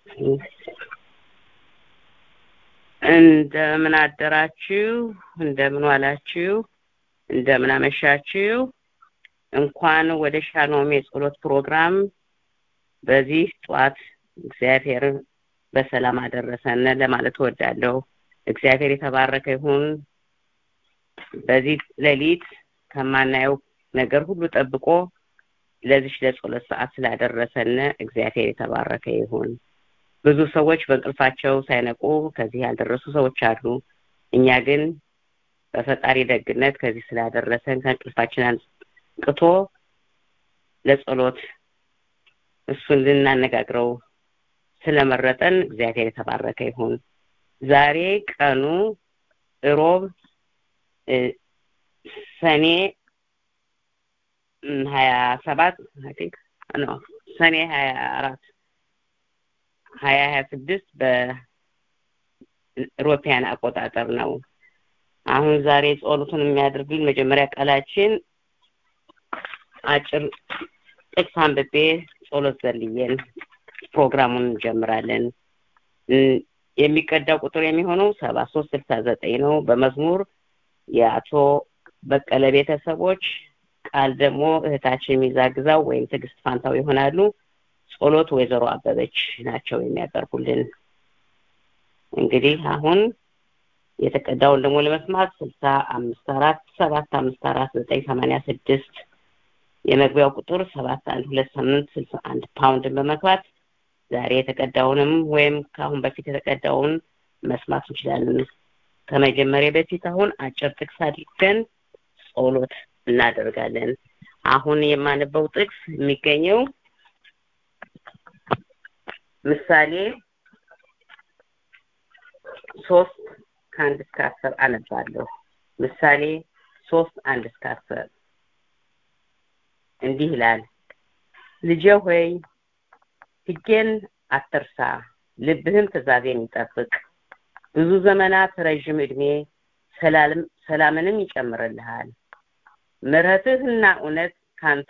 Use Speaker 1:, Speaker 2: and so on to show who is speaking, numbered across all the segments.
Speaker 1: እንደምን አደራችሁ እንደምን ዋላችሁ እንደምን አመሻችሁ እንኳን ወደ ሻሎም የጸሎት ፕሮግራም በዚህ ጧት እግዚአብሔር በሰላም አደረሰን ለማለት ወዳለሁ እግዚአብሔር የተባረከ ይሁን በዚህ ሌሊት ከማናየው ነገር ሁሉ ጠብቆ ለዚህ ለጸሎት ሰዓት ስላደረሰን እግዚአብሔር የተባረከ ይሁን ብዙ ሰዎች በእንቅልፋቸው ሳይነቁ ከዚህ ያልደረሱ ሰዎች አሉ እኛ ግን በፈጣሪ ደግነት ከዚህ ስላደረሰን ከእንቅልፋችን አንቅቶ ለጸሎት እሱን ልናነጋግረው ስለመረጠን እግዚአብሔር የተባረከ ይሁን ዛሬ ቀኑ ሮብ ሰኔ 27 I think no ሰኔ 24 2026 በኢሮፒያን አቆጣጠር ነው አሁን ዛሬ ጸሎቱን የሚያደርግልን መጀመሪያ ቃላችን አጭር ጥቅስ አንብቤ ጸሎት ዘልየን ፕሮግራሙን እንጀምራለን የሚቀዳው ቁጥር የሚሆነው 7369 ነው በመዝሙር የአቶ በቀለ ቤተሰቦች ቃል ደግሞ እህታችን ሚዛግዛው ወይም ትግስት ፋንታው ይሆናሉ ጸሎት ወይዘሮ አበበች ናቸው የሚያቀርቡልን እንግዲህ አሁን የተቀዳውን ደግሞ ለመስማት 6547549986 የመግቢያው ቁጥር 712861 ፓውንድ በመግባት ዛሬ የተቀዳውንም ወይም ካሁን በፊት የተቀዳውን መስማት እንችላለን ከመጀመሪያ በፊት አሁን አጭር ጥቅስ አድርገን ጸሎት እናደርጋለን አሁን የማነበው ጥቅስ የሚገኘው ምሳሌ 3:1-10 አነባለሁ ምሳሌ 3:1-10 እንዲህ ይላል ልጄ ሆይ ሕጌን አትርሳ ልብህም ትእዛዜን ይጠብቅ ብዙ ዘመናት ረጅም ዕድሜ ሰላምንም ይጨምርልሃል ምሕረትና እውነት ካንተ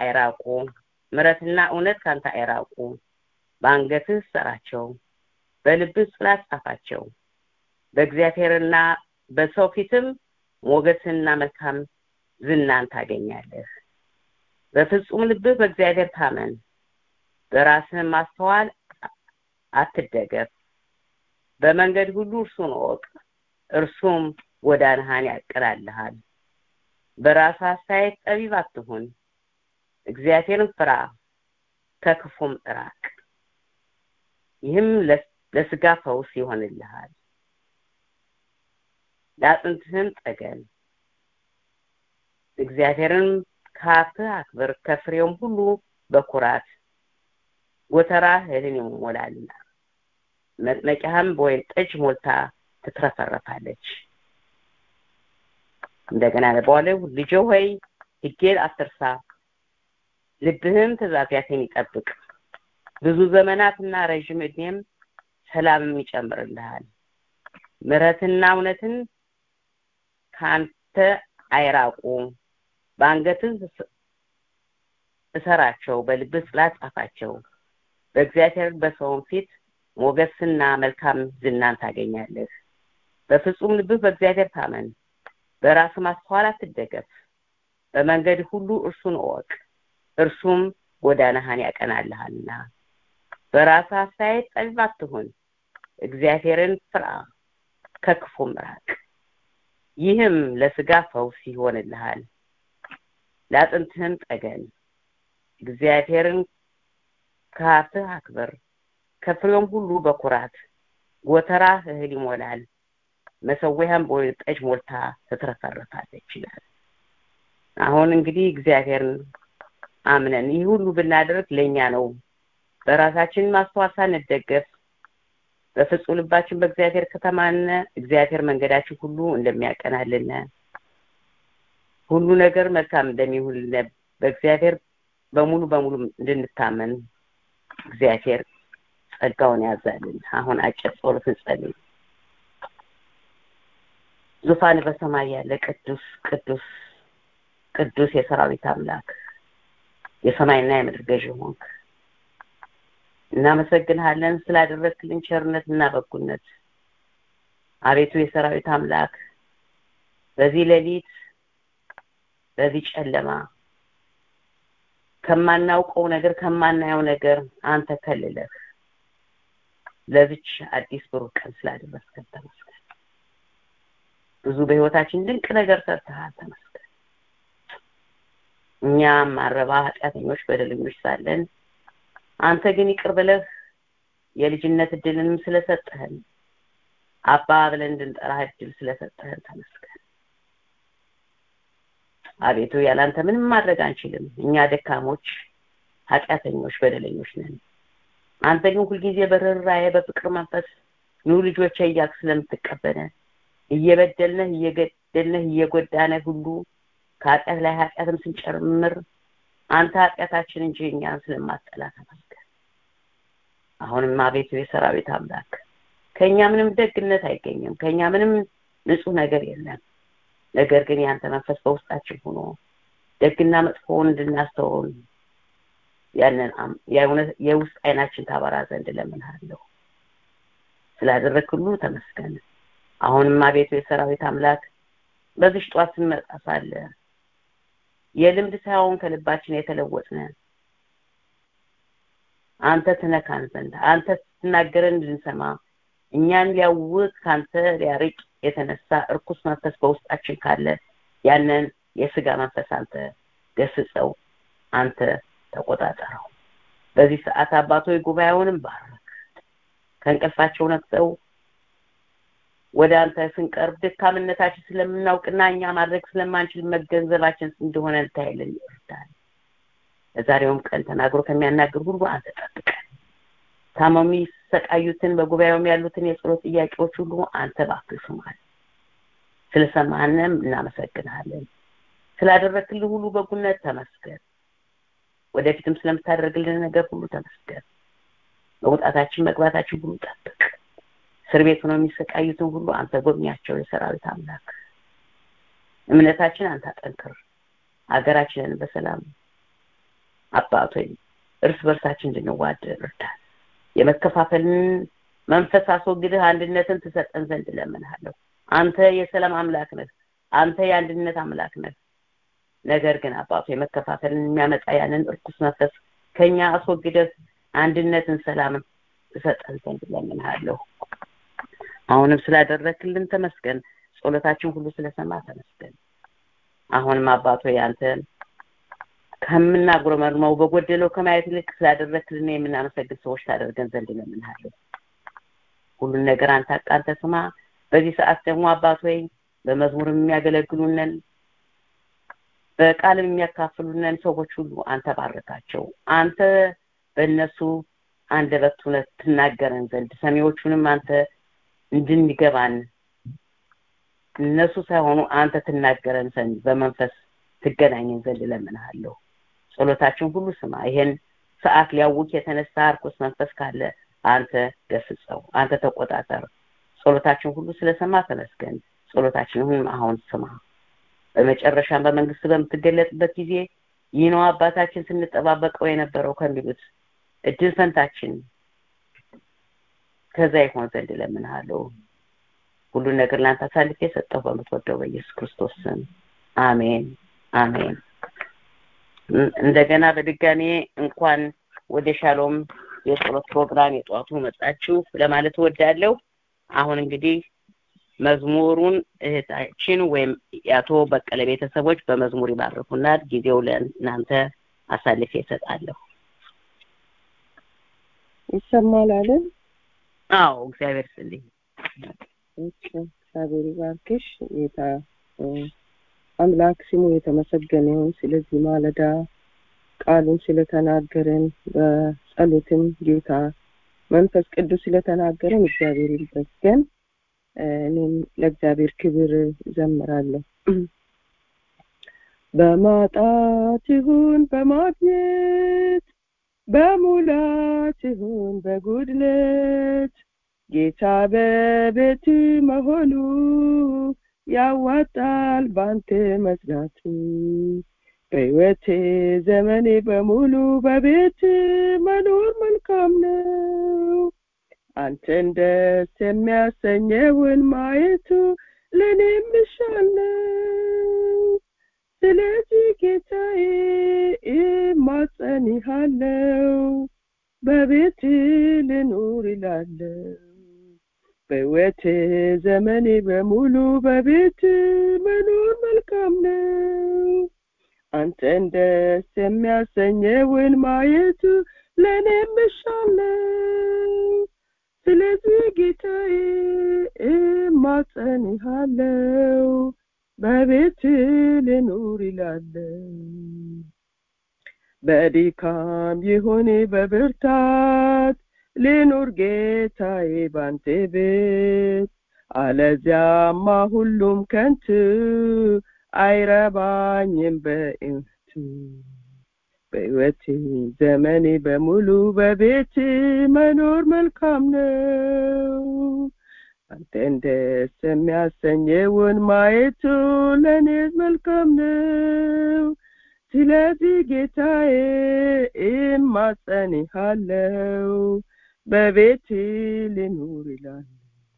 Speaker 1: አይራቁ በአንገትህ ሰራቸው በልብህ ጽላት ጻፋቸው በእግዚአብሔርና በሰው ፊትም ሞገስና መልካም ዝናን ታገኛለህ በፍጹም ልብህ በእግዚአብሔር ታመን በራስህ ማስተዋል አትደገፍ በመንገድ ሁሉ እርሱን እወቅ እርሱም ጎዳናህን ያቀናልሃል በራስህ አስተያየት ጠቢብ አትሁን እግዚአብሔርን ፍራ ከክፉም ራቅ ይህም ለሥጋ ፈውስ ይሆንልሃል ለአጥንትህም ጠገን እግዚአብሔርን ከአፍህ አክብር ከፍሬውም ሁሉ በኩራት ጎተራህ እህልን ይሞላልና መጥመቂያህም በወይን ጠጅ ሞልታ ትትረፈረፋለች እንደገና ለባለው ልጄ ሆይ ሕጌን አትርሳ ልብህም ትእዛዜን ይጠብቅ ብዙ ዘመናትና ረጅም ዕድሜም ሰላምም ይጨምርልሃል ምሕረትና እውነትን ካንተ አይራቁ በአንገትህ እሰራቸው በልብህ ጽላት ጻፋቸው በእግዚአብሔር በሰውም ፊት ሞገስና መልካም ዝናን ታገኛለህ በፍጹም ልብህ በእግዚአብሔር ታመን በራስህ ማስተዋል አትደገፍ በመንገድ ሁሉ እርሱን እወቅ እርሱም ጎዳናህን ያቀናልሃልና በራስህ አስተያየት ጠቢብ አትሁን እግዚአብሔርን ፍራ ከክፉም ራቅ ይህም ለሥጋ ፈውስ ይሆንልሃል ለአጥንትህም ጠገን እግዚአብሔርን ከአፍህ አክብር ከፍሬውም ሁሉ በኩራት ጎተራህ እህል ይሞላል መሰዊያህም በወይን ጠጅ ሞልታ ትትረፈረፋለች ይላል አሁን እንግዲህ እግዚአብሔርን አምነን ይህ ሁሉ ብናደርግ ለኛ ነው በራሳችን ማስተዋል ሳንደገፍ በፍጹም ልባችን በእግዚአብሔር ከተማነ እግዚአብሔር መንገዳችን ሁሉ እንደሚያቀናልን ሁሉ ነገር መልካም እንደሚሆንልን በእግዚአብሔር በሙሉ እንድንታመን እግዚአብሔር ጸጋውን ያዛልን አሁን አጭር ጸሎት እንጸልይ ዙፋን በሰማይ ያለ ቅዱስ የሰራዊት አምላክ የሰማይና የምድር ገዥ ሆንክ እናመሰግንሃለን ስላደረክልን ቸርነትና በጎነት። አቤቱ የሰራዊት አምላክ በዚህ ሌሊት በዚህ ጨለማ ከማናውቀው ነገር ከማናየው ነገር አንተ ከልለህ ለዚች አዲስ ብሩህ ቀን ስላደረስከን ተመስገን። ብዙ በህይወታችን ድንቅ ነገር ሰርተሃል፣ ተመስገን። እኛም ማረባ ኃጢአተኞች በደለኞች ሳለን አንተ ግን ይቅር ብለህ የልጅነት እድልንም ስለሰጠህን አባ ብለን እንድንጠራህ እድል ስለሰጠህን ተመስገን። አቤቱ ያላንተ ምንም ማድረግ አንችልም። እኛ ደካሞች ኃጢአተኞች በደለኞች ነን። አንተ ግን ሁልጊዜ በርህራሄ በፍቅር መንፈስ ኑ ልጆቼ እያልክ ስለምትቀበለን እየበደልነህ እየገደልነህ እየጎዳነህ ሁሉ ከኃጢአት ላይ ኃጢአትም ስንጨምር አንተ ኃጢአታችን እንጂ እኛን ስለማትጠላ ተመስገን። አሁንም አቤቱ የሰራዊት አምላክ ከኛ ምንም ደግነት አይገኝም፣ ከኛ ምንም ንጹህ ነገር የለም። ነገር ግን ያንተ መንፈስ በውስጣችን ሆኖ ደግና መጥፎውን እንድናስተውል ያንን የውስጥ አይናችን ታበራ ዘንድ ለምንሃለሁ። ስላደረክ ሁሉ ተመስገን። አሁንም አቤቱ የሰራዊት አምላክ በዚህ ጧት ስንመጣ ሳለ የልምድ ሳይሆን ከልባችን የተለወጥነ አንተ ትነካን ዘንድ አንተ ስትናገረን እንድንሰማ እኛን ሊያውቅ ካንተ ሊያርቅ የተነሳ እርኩስ መንፈስ በውስጣችን ካለ ያንን የሥጋ መንፈስ አንተ ገስጸው፣ አንተ ተቆጣጠረው። በዚህ ሰዓት አባቶይ ጉባኤውንም ባርክ። ከእንቅልፋቸው ነቅተው ወደ አንተ ስንቀርብ ድካምነታችን ስለምናውቅና እኛ ማድረግ ስለማንችል መገንዘባችን እንደሆነ እንታይልን ይርዳል። ለዛሬውም ቀን ተናግሮ ከሚያናግር ሁሉ አንተ ጠብቀን። ታማሚ ሰቃዩትን በጉባኤውም ያሉትን የጸሎት ጥያቄዎች ሁሉ አንተ ባክህ ስማን። ስለሰማንም እናመሰግናለን። ስላደረክልን ሁሉ በጎነት ተመስገን። ወደፊትም ስለምታደርግልን ነገር ሁሉ ተመስገን። መውጣታችን መግባታችን ሁሉ ጠብቅ። እስር ቤት ሆነው የሚሰቃዩትን ሁሉ አንተ ጎብኛቸው የሰራዊት አምላክ። እምነታችን አንተ አጠንክር። ሀገራችንን በሰላም አባቶይ እርስ በርሳችን እንድንዋደድ እርዳን። የመከፋፈልን መንፈስ አስወግደህ አንድነትን ትሰጠን ዘንድ ለምንሃለሁ። አንተ የሰላም አምላክ ነህ። አንተ የአንድነት አምላክ ነህ። ነገር ግን አባቶ የመከፋፈልን የሚያመጣ ያንን እርኩስ መንፈስ ከኛ አስወግደህ አንድነትን ሰላምን ትሰጠን ዘንድ ለምንሃለሁ። አሁንም ስላደረክልን ተመስገን። ጸሎታችን ሁሉ ስለሰማ ተመስገን። አሁንም አባቶ ያንተ ከምናጉረመርመው በጎደለው ከማየት ይልቅ ስላደረክልን የምናመሰግን ሰዎች ታደርገን ዘንድ ለምንሃለሁ። ሁሉን ነገር አንተ ስማ። በዚህ ሰዓት ደግሞ አባቶ በመዝሙር የሚያገለግሉንን በቃልም የሚያካፍሉንን ሰዎች ሁሉ አንተ ባርካቸው። አንተ በእነሱ አንደበት እውነት ትናገረን ዘንድ ሰሚዎቹንም አንተ እንድንገባን እነሱ ሳይሆኑ አንተ ትናገረን ዘንድ በመንፈስ ትገናኘን ዘንድ ለምንሃለሁ። ጸሎታችን ሁሉ ስማ። ይሄን ሰዓት ሊያውክ የተነሳ እርኩስ መንፈስ ካለ አንተ ገስጸው፣ አንተ ተቆጣጠር። ጸሎታችን ሁሉ ስለሰማ ተመስገን። ጸሎታችንን አሁን ስማ። በመጨረሻም በመንግስት በምትገለጥበት ጊዜ ይህ ነው አባታችን ስንጠባበቀው የነበረው ከሚሉት እድል ፈንታችን ከዛ ይሆን ዘንድ ለምንሃለሁ። ሁሉ ነገር ላንተ አሳልፌ ሰጠሁ በምትወደው በኢየሱስ ክርስቶስ ስም አሜን አሜን። እንደገና በድጋሜ እንኳን ወደ ሻሎም የጸሎት ፕሮግራም የጧቱ መጣችሁ ለማለት እወዳለሁ። አሁን እንግዲህ መዝሙሩን እህታችን ወይም ያቶ በቀለ ቤተሰቦች በመዝሙር ይባርኩናል። ጊዜው ለእናንተ አሳልፌ እሰጣለሁ።
Speaker 2: ይሰማል አይደል?
Speaker 1: አዎ፣ እግዚአብሔር ይስጥልኝ።
Speaker 2: እግዚአብሔር ይባርክሽ። ጌታ አምላክ ስሙ የተመሰገነ ይሁን። ስለዚህ ማለዳ ቃሉን ስለተናገረን በጸሎትም ጌታ መንፈስ ቅዱስ ስለተናገረን እግዚአብሔር ይመስገን። እኔም ለእግዚአብሔር ክብር ዘምራለሁ። በማጣት ይሁን በማግኘት በሙላት ይሁን በጉድለት ጌታ በቤት መሆኑ ያዋጣል ባንተ መጽናቱ። በሕይወቴ ዘመኔ በሙሉ በቤት መኖር መልካም ነው። አንተን ደስ የሚያሰኘውን ማየቱ ለእኔም እሻለሁ። ስለዚህ ጌታዬ እማጸንሃለሁ፣ በቤት ልኑር እላለሁ። በሕይወቴ ዘመኔ በሙሉ በቤት መኖር መልካም ነው። አንተን ደስ የሚያሰኘውን ማየቱ ለእኔም እሻለሁ። ስለዚህ ጌታዬ እማጸንሃለሁ፣ በቤት ልኑር እላለሁ። በድካም ይሁን በብርታት ልኑር ጌታዬ ባንተ ቤት፣ አለዚያማ ሁሉም ከንቱ አይረባኝም በእውነቱ። በሕይወቴ ዘመኔ በሙሉ በቤት መኖር መልካም ነው። አንተን ደስ የሚያሰኘውን ማየቱ ለእኔ መልካም ነው። ስለዚህ ጌታዬ እማጸንሃለሁ፣ በቤት ልኑር እላለሁ።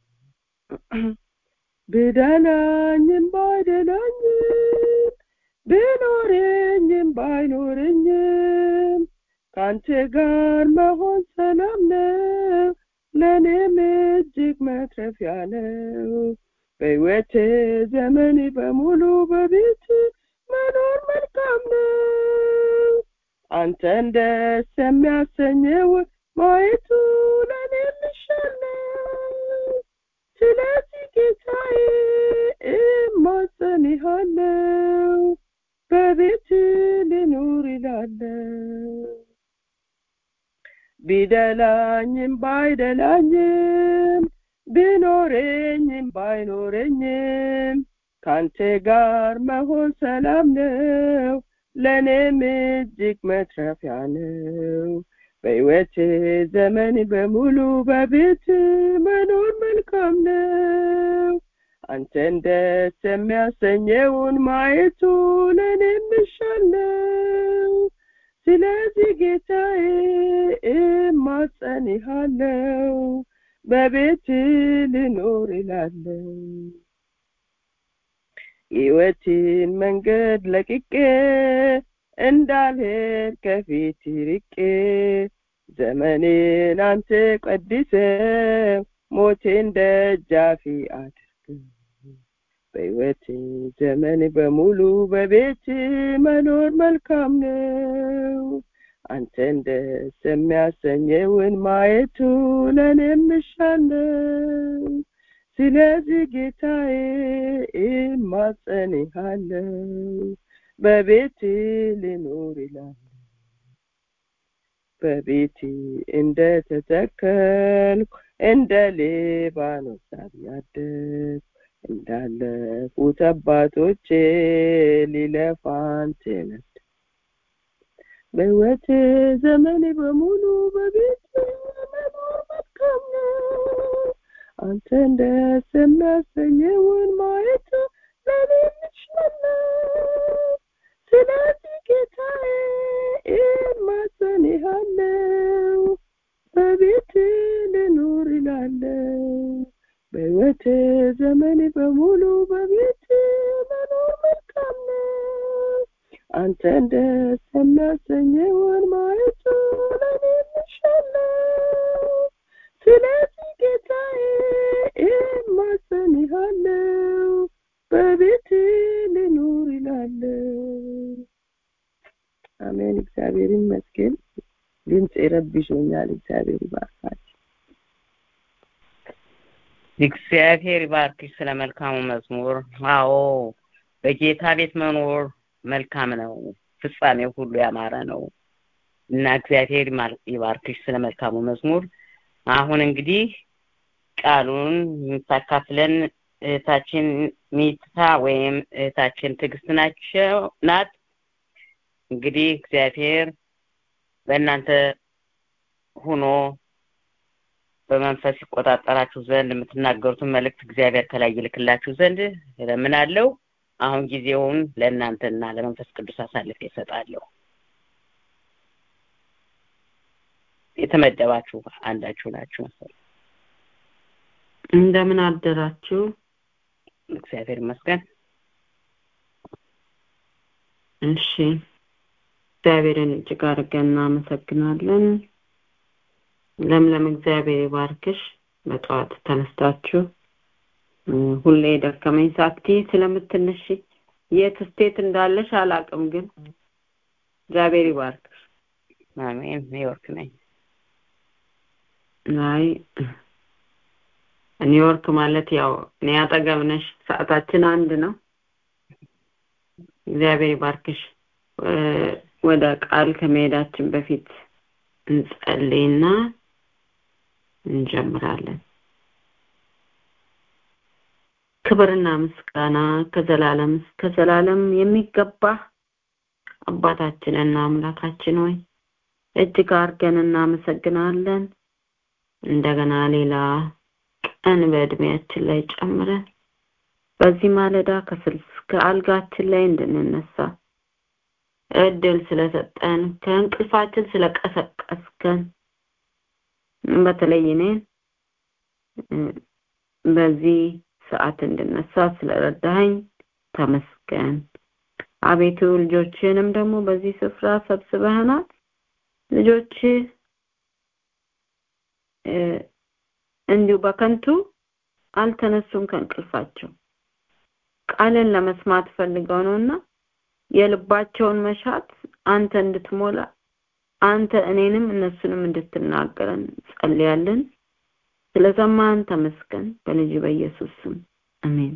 Speaker 2: ብደላኝም ባይደላኝም ብኖረኝም ባይኖረኝም ካንተ ጋር መሆን ሰላም ነው፣ ለእኔም እጅግ መትረፊያ ነው። በሕይወቴ ዘመኔ በሙሉ በቤት መኖር መልካም ነው። አንተን ደስ የሚያሰኘው ማየቱ ለእኔም እሻለሁ። ስለዚህ ጌታዬ እማጸንሃለሁ፣ በቤት ልኑር እላለሁ። ቢደላኝም ባይደላኝም ቢኖረኝም ባይኖረኝም ካንተ ጋር መሆን ሰላም ነው፣ ለእኔም እጅግ መትረፊያ ነው። በሕይወቴ ዘመን በሙሉ በቤት መኖር መልካም ነው። አንተን ደስ የሚያሰኘውን ማየቱ ለእኔም እሻለሁ። ስለዚህ ጌታዬ እማጸንሃለሁ፣ በቤት ልኑር እላለሁ። ሕይወትን መንገድ ለቅቄ እንዳልሄድ ከፊት ርቄ ዘመኔን አንተ ቀድሰ ሞቴን ደጃፊ አድርግ። በሕይወቴ ዘመን በሙሉ በቤት መኖር መልካም ነው። አንተን ደስ የሚያሰኘውን ማየቱ ለእኔም እሻለሁ። ስለዚህ ጌታዬ እማጸንሃለሁ፣ በቤት ልኑር እላለሁ። በቤት እንደተተከልኩ እንደ ሊባኖስ ዛፍ ያደግኩ እንዳለፉት አባቶቼ ሊለፋ አንተ ነህ። በሕይወቴ ዘመኔ በሙሉ በቤት መኖር መልካም ነው። አንተን ደስ የሚያሰኘውን ማየት ለእኔ እሻለሁ። ስለዚህ ጌታዬ እማጸንሃለሁ፣ በቤት ልኑር እላለሁ። በሕይወቴ ዘመኔ በሙሉ በቤት መኖር መልካም ነው። አንተን ደስ የሚያሰኘውን ማየቱ ለእኔ እሻለሁ። ስለዚህ ጌታዬ እማጸንሃለሁ፣ በቤት ልኑር እላለሁ። አሜን። እግዚአብሔር ይመስገን። ድምፅ ይረብሾኛል። እግዚአብሔር ይባርካችሁ።
Speaker 1: እግዚአብሔር ይባርክሽ ስለ መልካሙ መዝሙር። አዎ በጌታ ቤት መኖር መልካም ነው፣ ፍጻሜው ሁሉ ያማረ ነው እና እግዚአብሔር ይባርክሽ ስለ መልካሙ መዝሙር። አሁን እንግዲህ ቃሉን የምታካፍለን እህታችን ሚታ ወይም እህታችን ትዕግስት ናት። እንግዲህ እግዚአብሔር በእናንተ ሆኖ በመንፈስ ይቆጣጠራችሁ ዘንድ የምትናገሩትን መልእክት እግዚአብሔር ከላይ ይልክላችሁ ዘንድ እለምናለሁ። አሁን ጊዜውን ለእናንተና ለመንፈስ ቅዱስ አሳልፌ እሰጣለሁ። የተመደባችሁ አንዳችሁ ናችሁ መሰለኝ።
Speaker 3: እንደምን አደራችሁ?
Speaker 1: እግዚአብሔር ይመስገን።
Speaker 3: እሺ፣ እግዚአብሔርን እጅግ አድርገን እናመሰግናለን። ለምለም እግዚአብሔር ይባርክሽ። በጠዋት ተነስታችሁ ሁሌ ደከመኝ ሳትይ ስለምትነሺ የት ስቴት እንዳለሽ አላውቅም፣ ግን እግዚአብሔር ይባርክሽ።
Speaker 1: አሜን። ኒውዮርክ ነኝ።
Speaker 3: አይ ኒውዮርክ ማለት ያው እኔ አጠገብ ነሽ፣ ሰዓታችን አንድ ነው። እግዚአብሔር ይባርክሽ። ወደ ቃል ከመሄዳችን በፊት እንጸልይና እንጀምራለን። ክብርና ምስጋና ከዘላለም እስከ ዘላለም የሚገባ አባታችንና አምላካችን ሆይ እጅግ አድርገን እናመሰግናለን። እንደገና ሌላ ቀን በእድሜያችን ላይ ጨምረን በዚህ ማለዳ ከአልጋችን ላይ እንድንነሳ እድል ስለሰጠን፣ ከእንቅልፋችን ስለቀሰቀስከን፣ በተለይ እኔን በዚህ ሰዓት እንድነሳ ስለረዳኸኝ ተመስገን። አቤቱ ልጆችንም ደግሞ በዚህ ስፍራ ሰብስበህናል። ልጆች እንዲሁ በከንቱ አልተነሱም ከእንቅልፋቸው፣ ቃልን ለመስማት ፈልገው ነውና የልባቸውን መሻት አንተ እንድትሞላ፣ አንተ እኔንም እነሱንም እንድትናገረን ጸልያለን። ስለሰማን ተመስገን። በልጅ በኢየሱስ ስም አሜን።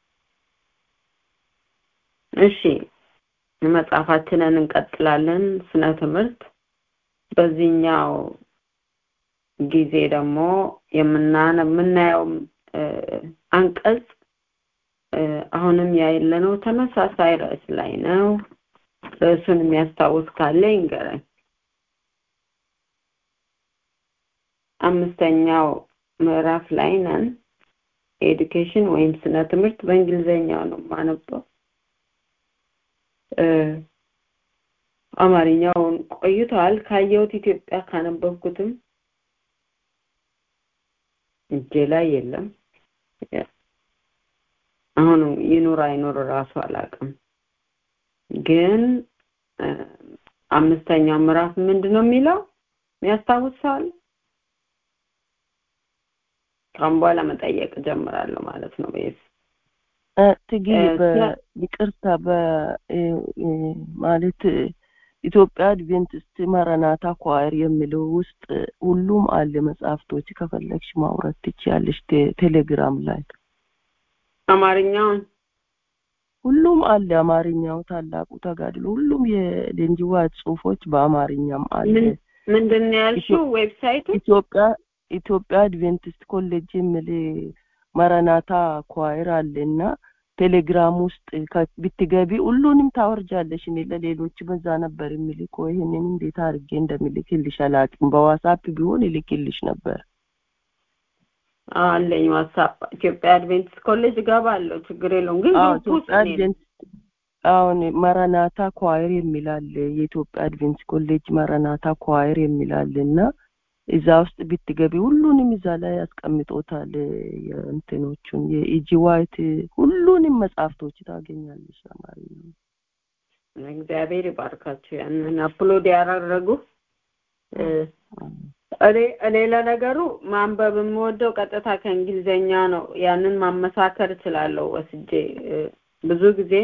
Speaker 3: እሺ፣ መጽሐፋችንን እንቀጥላለን። ስነ ትምህርት። በዚህኛው ጊዜ ደግሞ የምናየው አንቀጽ አሁንም ያለነው ተመሳሳይ ርዕስ ላይ ነው። ርዕሱን የሚያስታውስ ካለ ይንገረኝ። 5ኛው ምዕራፍ ላይ ነን። ኤዱኬሽን ወይም ስነ ትምህርት በእንግሊዘኛው ነው የማነበው። አማርኛውን ቆይቷል ካየሁት ኢትዮጵያ ካነበብኩትም እጄ ላይ የለም። አሁን ይኑር አይኑር ራሱ አላውቅም። ግን 5ኛው ምዕራፍ ምንድነው የሚለው የሚያስታውሳል? ካምባላ መጠየቅ ጀምራለሁ ማለት ነው። ወይስ
Speaker 2: ትጊ በይቅርታ ማለት ኢትዮጵያ አድቬንቲስት ማራናታ ኳየር የሚለው ውስጥ ሁሉም አለ መጽሐፍቶች፣ ከፈለግሽ ማውራት ትችያለሽ። ቴሌግራም ላይ
Speaker 3: አማርኛው
Speaker 2: ሁሉም አለ። አማርኛው ታላቁ ተጋድሎ ሁሉም የደንጂዋ ጽሁፎች በአማርኛም አለ።
Speaker 3: ምንድነው ያልሽው? ዌብሳይቱ
Speaker 2: ኢትዮጵያ አድቬንቲስት ኮሌጅ የሚል ማራናታ ኳየር አለና ቴሌግራም ውስጥ ብትገቢ ሁሉንም ታወርጃለሽ። እኔ ለሌሎች በዛ ነበር የሚልከው። ይሄንን እንዴት አድርጌ እንደሚልክልሽ አላውቅም። በዋትስአፕ ቢሆን ይልክልሽ ነበር።
Speaker 3: አለኝ ዋትስአፕ። ኢትዮጵያ አድቬንቲስት ኮሌጅ ገባለሁ፣ ችግር የለውም። ግን
Speaker 2: አሁን ማራናታ ኳየር የሚላል የኢትዮጵያ አድቬንቲስት ኮሌጅ ማራናታ ኳየር የሚላልና እዛ ውስጥ ብትገቢ ሁሉንም እዛ ላይ ያስቀምጦታል። የእንትኖቹን የኢጂ ዋይት ሁሉንም መጽሐፍቶች ታገኛለሽ አማርኛ።
Speaker 3: እግዚአብሔር ይባርካችሁ። ያንን አፕሎድ ያደረጉ እኔ ለነገሩ ማንበብ የምወደው ቀጥታ ከእንግሊዘኛ ነው። ያንን ማመሳከር እችላለሁ ወስጄ። ብዙ ጊዜ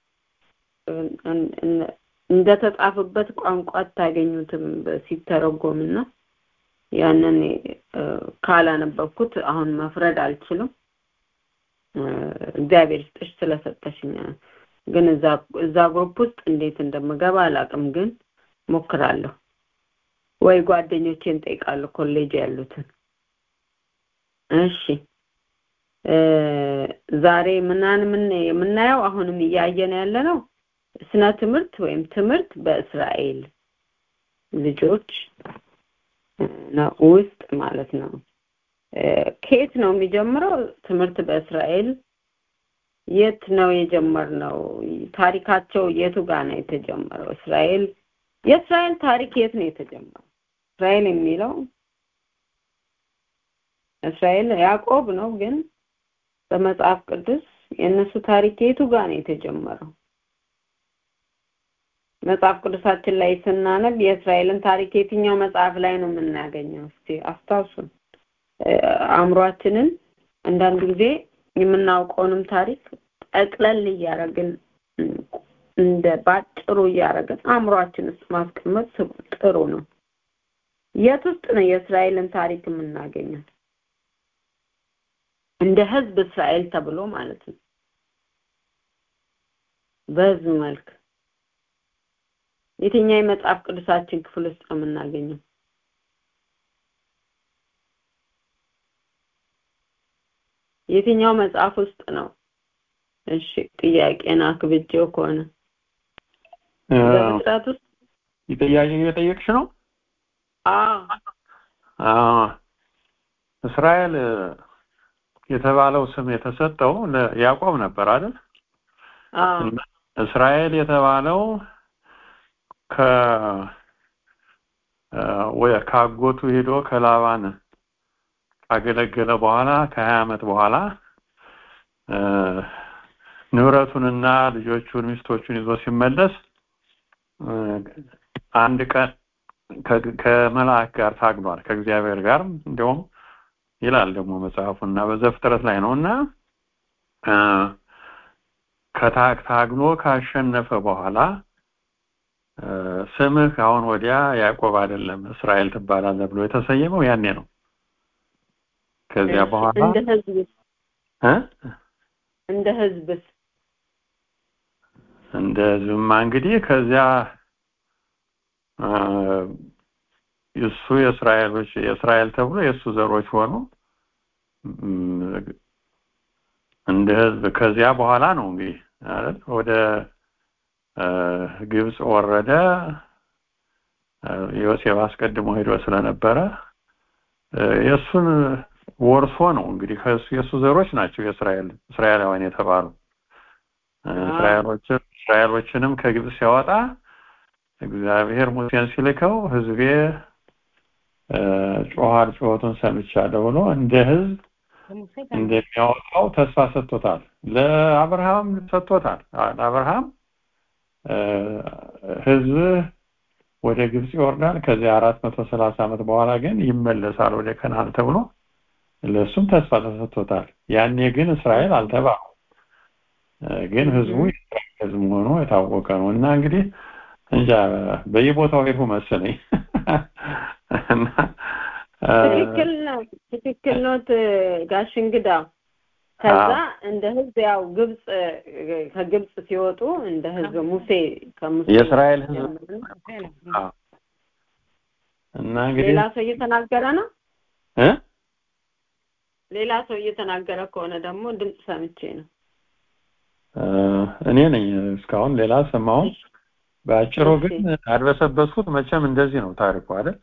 Speaker 3: እንደተጻፈበት ቋንቋ አታገኙትም ሲተረጎምና ያንን ካላነበብኩት አሁን መፍረድ አልችልም። እግዚአብሔር ይስጥሽ ስለሰጠሽኝ። ግን እዛ ግሩፕ ውስጥ እንዴት እንደምገባ አላውቅም፣ ግን ሞክራለሁ ወይ ጓደኞቼን ጠይቃለሁ ኮሌጅ ያሉትን። እሺ፣ ዛሬ የምናየው አሁንም እያየን ያለነው ስነ ትምህርት ወይም ትምህርት በእስራኤል ልጆች ነው ውስጥ ማለት ነው። ከየት ነው የሚጀምረው? ትምህርት በእስራኤል የት ነው የጀመርነው? ታሪካቸው የቱ ጋር ነው የተጀመረው? የእስራኤል ታሪክ የት ነው የተጀመረው? እስራኤል የሚለው እስራኤል ያዕቆብ ነው፣ ግን በመጽሐፍ ቅዱስ የእነሱ ታሪክ የቱ ጋር ነው የተጀመረው? መጽሐፍ ቅዱሳችን ላይ ስናነብ የእስራኤልን ታሪክ የትኛው መጽሐፍ ላይ ነው የምናገኘው? እስቲ አስታውሱን። አእምሯችንን አንዳንድ ጊዜ የምናውቀውንም ታሪክ ጠቅለል እያደረግን እንደ ባጭሩ እያደረግን አእምሯችን ውስጥ ማስቀመጥ ጥሩ ነው። የት ውስጥ ነው የእስራኤልን ታሪክ የምናገኘው? እንደ ህዝብ እስራኤል ተብሎ ማለት ነው። በህዝብ መልክ የትኛው የመጽሐፍ ቅዱሳችን ክፍል ውስጥ ነው የምናገኘው? የትኛው መጽሐፍ ውስጥ ነው? እሺ ጥያቄና አክብጄው ከሆነ በፍጥረት ውስጥ
Speaker 4: ጥያቄ እየጠየቅሽ ነው? እስራኤል የተባለው ስም የተሰጠው ለያዕቆብ ነበር አይደል? እስራኤል የተባለው ከአጎቱ ሄዶ ከላባን ካገለገለ በኋላ ከ20 ዓመት በኋላ ንብረቱንና ልጆቹን ሚስቶቹን ይዞ ሲመለስ አንድ ቀን ከመላእክት ጋር ታግሏል፣ ከእግዚአብሔር ጋር እንደውም ይላል ደግሞ መጽሐፉና በዘፍጥረት ላይ ነውና ከታግሎ ካሸነፈ በኋላ ስምህ አሁን ወዲያ ያዕቆብ አይደለም እስራኤል ትባላለህ ብሎ የተሰየመው ያኔ ነው። ከዚያ በኋላ እንደ ህዝብማ እንግዲህ ከዚያ እሱ የእስራኤል ተብሎ የእሱ ዘሮች ሆኑ እንደ ህዝብ። ከዚያ በኋላ ነው እንግዲህ አይደል ወደ ግብጽ ወረደ። ዮሴፍ አስቀድሞ ሄዶ ስለነበረ የሱን ወርሶ ነው እንግዲህ የሱ ዘሮች ናቸው እስራኤላውያን የተባሉ። እስራኤሎችንም ከግብጽ ሲያወጣ እግዚአብሔር ሙሴን ሲልከው ህዝቤ ጮሃል ጮቱን ሰምቻለሁ ብሎ እንደ ህዝብ እንደሚያወጣው ተስፋ ሰጥቶታል። ለአብርሃም ሰጥቶታል። አብርሃም ህዝብ ወደ ግብጽ ይወርዳል፣ ከዚያ 430 ዓመት በኋላ ግን ይመለሳል ወደ ከነዓን ተብሎ ለሱም ተስፋ ተሰጥቶታል። ያኔ ግን እስራኤል አልተባለም፣ ግን ህዝቡ ህዝብ ሆኖ የታወቀ ነው። እና እንግዲህ እንጃ በየቦታው ሄዱ መሰለኝ።
Speaker 3: ትክክል ነው ጋሽ እንግዳ። ከዛ እንደ ህዝብ ያው ከግብጽ ሲወጡ እንደ ህዝብ ከሙሴ
Speaker 4: የእስራኤል ህዝብ እና እንግዲህ
Speaker 3: ሌላ ሰው እየተናገረ ነው። ሌላ ሰው እየተናገረ ከሆነ ደግሞ ድምጽ ሰምቼ ነው።
Speaker 4: እኔ ነኝ እስካሁን ሌላ ሰማው። በአጭሩ ግን አድበሰበስኩት። መቼም እንደዚህ ነው ታሪኩ አይደል?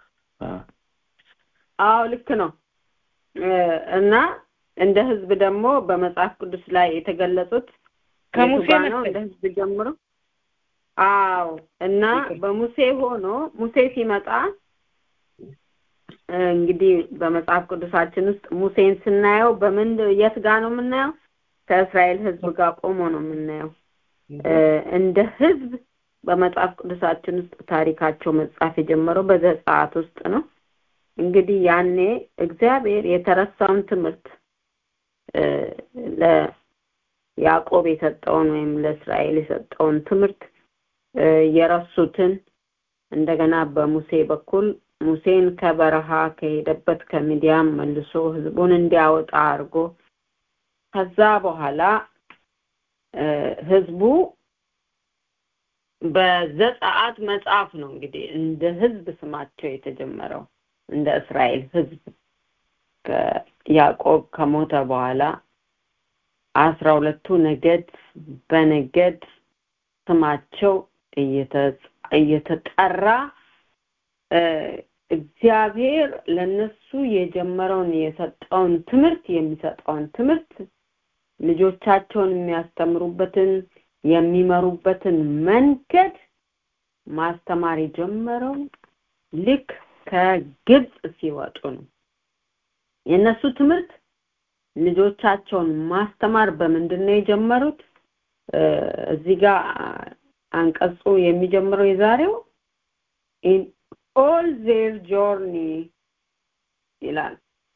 Speaker 3: አዎ ልክ ነው። እና እንደ ህዝብ ደግሞ በመጽሐፍ ቅዱስ ላይ የተገለጹት ከሙሴ ነው እንደ ህዝብ ጀምሮ። አዎ እና በሙሴ ሆኖ ሙሴ ሲመጣ እንግዲህ በመጽሐፍ ቅዱሳችን ውስጥ ሙሴን ስናየው የት ጋር ነው የምናየው? ከእስራኤል ህዝብ ጋር ቆሞ ነው የምናየው። እንደ ህዝብ በመጽሐፍ ቅዱሳችን ውስጥ ታሪካቸው መጻፍ የጀመረው በዘጸአት ውስጥ ነው። እንግዲህ ያኔ እግዚአብሔር የተረሳውን ትምህርት ለያዕቆብ የሰጠውን ወይም ለእስራኤል የሰጠውን ትምህርት የረሱትን እንደገና በሙሴ በኩል ሙሴን ከበረሃ ከሄደበት ከምድያም መልሶ ህዝቡን እንዲያወጣ አድርጎ ከዛ በኋላ ህዝቡ በዘጸአት መጽሐፍ ነው እንግዲህ እንደ ህዝብ ስማቸው የተጀመረው። እንደ እስራኤል ህዝብ ያዕቆብ ከሞተ በኋላ 12ቱ ነገድ በነገድ ስማቸው እየተጠራ እግዚአብሔር ለነሱ የጀመረውን የሚሰጠውን ትምህርት ልጆቻቸውን የሚያስተምሩበትን የሚመሩበትን መንገድ ማስተማር የጀመረው ልክ ከግብጽ ሲወጡ ነው። የነሱ ትምህርት ልጆቻቸውን ማስተማር በምንድነው የጀመሩት? እዚህ ጋር አንቀጹ የሚጀምረው የዛሬው in all their journey ይላል።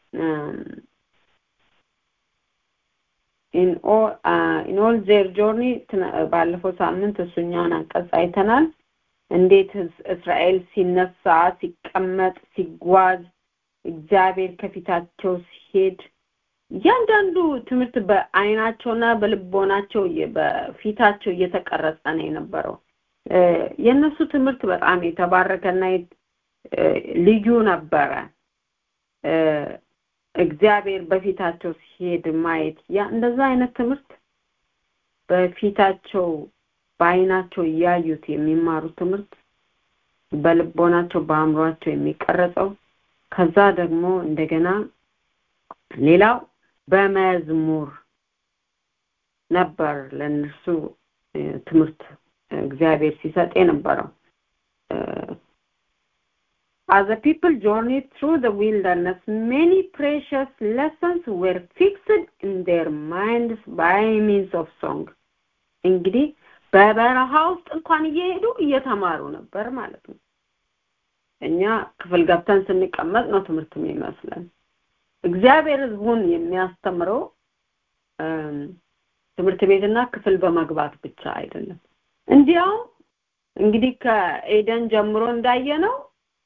Speaker 3: in all their journey ባለፈው ሳምንት እሱኛውን አንቀጽ አይተናል። እንዴት እስራኤል ሲነሳ ሲቀመጥ ሲጓዝ እግዚአብሔር ከፊታቸው ሲሄድ ያንዳንዱ ትምህርት በአይናቸውና በልቦናቸው በፊታቸው እየተቀረጸ ነው የነበረው። የነሱ ትምህርት በጣም የተባረከና ልዩ ነበረ። እግዚአብሔር በፊታቸው ሲሄድ ማየት እንደዛ አይነት ትምህርት በፊታቸው በአይናቸው ያዩት የሚማሩት ትምህርት በልቦናቸው በአእምሮአቸው የሚቀረጸው ከዛ ደግሞ እንደገና ሌላው በመዝሙር ነበር ለነሱ ትምህርት እግዚአብሔር ሲሰጥ የነበረው። As the people journeyed through the wilderness, many precious lessons were fixed in their minds by means of song. እንግዲህ በበረሃ ውስጥ እንኳን እየሄዱ እየተማሩ ነበር ማለት ነው። እኛ ክፍል ገብተን ስንቀመጥ ነው ትምህርት የሚመስለን። እግዚአብሔር ሕዝቡን የሚያስተምረው ትምህርት ቤትና ክፍል በመግባት ብቻ አይደለም። እንዲያው እንግዲህ ከኤደን ጀምሮ እንዳየነው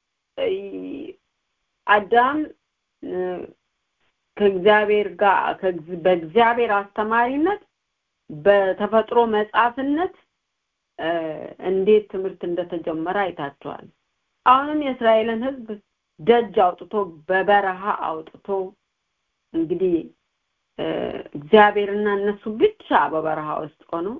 Speaker 3: አዳም ከእግዚአብሔር ጋር በእግዚአብሔር አስተማሪነት በተፈጥሮ መጻፍነት እንዴት ትምህርት እንደተጀመረ አይታችኋል። አሁንም የእስራኤልን ሕዝብ ደጅ አውጥቶ በበረሃ አውጥቶ እንግዲህ እግዚአብሔርና እነሱ ብቻ በበረሃ ውስጥ ሆነው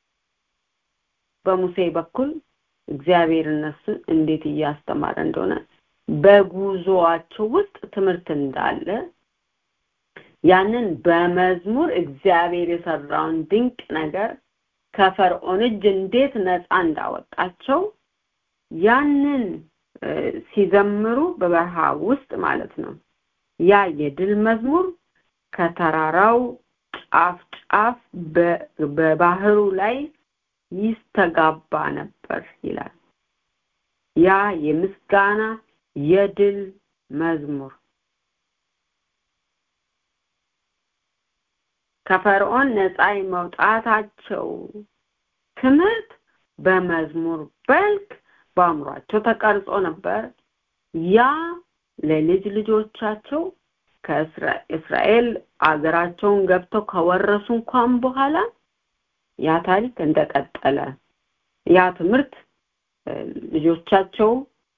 Speaker 3: በሙሴ በኩል እግዚአብሔር እነሱ እንዴት እያስተማረ እንደሆነ በጉዞአቸው ውስጥ ትምህርት እንዳለ ያንን በመዝሙር እግዚአብሔር የሰራውን ድንቅ ነገር ከፈርዖን እጅ እንዴት ነፃ እንዳወጣቸው ያንን ሲዘምሩ በበረሃ ውስጥ ማለት ነው። ያ የድል መዝሙር ከተራራው ጫፍ ጫፍ በባህሩ ላይ ይስተጋባ ነበር ይላል። ያ የምስጋና የድል መዝሙር ከፈርዖን ነፃ መውጣታቸው ትምህርት በመዝሙር መልክ በአእምሯቸው ተቀርጾ ነበር። ያ ለልጅ ልጆቻቸው ከእስራኤል አገራቸውን ገብተው ከወረሱ እንኳን በኋላ ያ ታሪክ እንደቀጠለ ያ ትምህርት ልጆቻቸው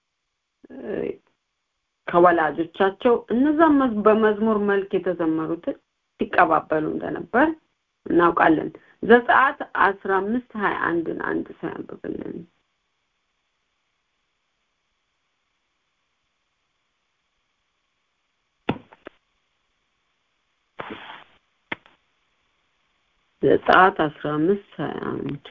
Speaker 3: ከወላጆቻቸው እነዛም በመዝሙር መልክ የተዘመሩትን ሲቀባበሉ እንደነበር እናውቃለን። ዘጸአት 15:21 አንድ ሳያንብብልን ዘጸአት 15:21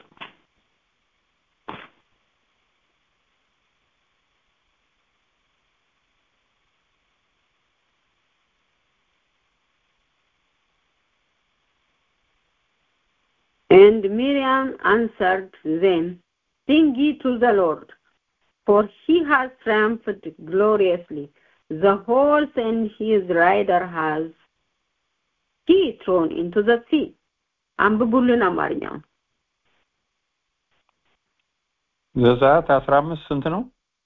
Speaker 3: And Miriam answered them, "Sing ye to the Lord, for he has triumphed gloriously. The horse and his rider has he thrown into the sea." አንብቡልን አማርኛው።
Speaker 4: ዘጸአት 15 ስንት ነው?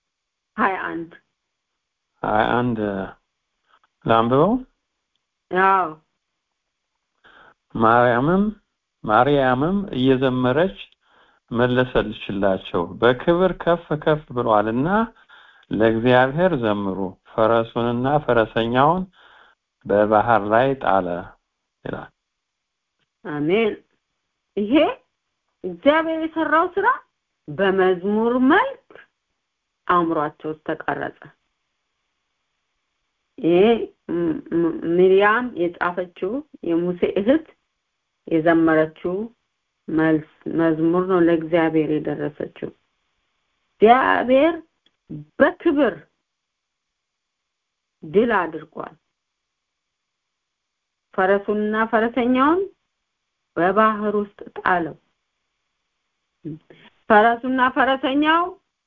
Speaker 3: 21
Speaker 4: ላንብበው።
Speaker 3: አዎ
Speaker 4: ማርያምም እየዘመረች መለሰችላቸው፣ በክብር ከፍ ከፍ ብሏልና ለእግዚአብሔር ዘምሩ፣ ፈረሱንና ፈረሰኛውን በባህር ላይ ጣለ ይላል።
Speaker 3: አሜን። ይሄ እግዚአብሔር የሰራው ስራ በመዝሙር መልክ አእምሯቸው ተቀረጸ። ይሄ ሚሪያም የጻፈችው የሙሴ እህት የዘመረችው መዝሙር ነው ለእግዚአብሔር የደረሰችው። እግዚአብሔር በክብር ድል አድርጓል። ፈረሱንና ፈረሰኛውን በባህር ውስጥ ጣለው። ፈረሱና ፈረሰኛው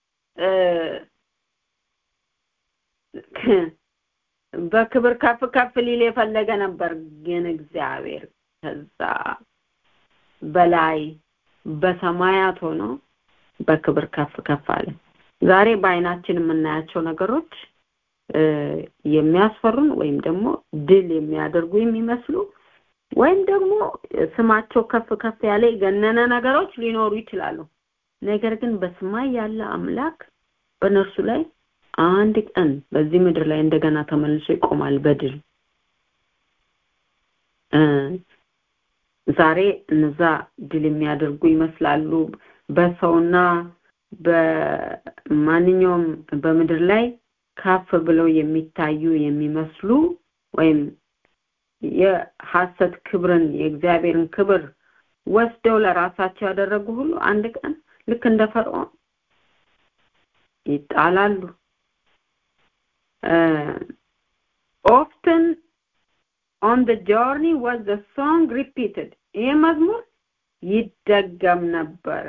Speaker 3: በክብር ከፍ ሊል የፈለገ ነበር፣ ግን እግዚአብሔር ከዛ በላይ በሰማያት ሆኖ በክብር ከፍ አለ። ዛሬ በአይናችን የምናያቸው ነገሮች የሚያስፈሩን ወይም ደግሞ ድል የሚያደርጉ የሚመስሉ ወይም ደግሞ ስማቸው ከፍ ያለ የገነነ ነገሮች ሊኖሩ ይችላሉ። ነገር ግን በሰማይ ያለ አምላክ በእነርሱ ላይ አንድ ቀን በዚህ ምድር ላይ እንደገና ተመልሶ ይቆማል በድል። ዛሬ እነዛ ድል የሚያደርጉ ይመስላሉ በሰውና በማንኛውም በምድር ላይ ከፍ ብለው የሚታዩ የሚመስሉ ወይም የሐሰት ክብርን የእግዚአብሔርን ክብር ወስደው ለራሳቸው ያደረጉ ሁሉ አንድ ቀን ልክ እንደ ፈርዖን ይጣላሉ። Often on the journey was the song repeated. ይህ መዝሙር ይደገም ነበረ።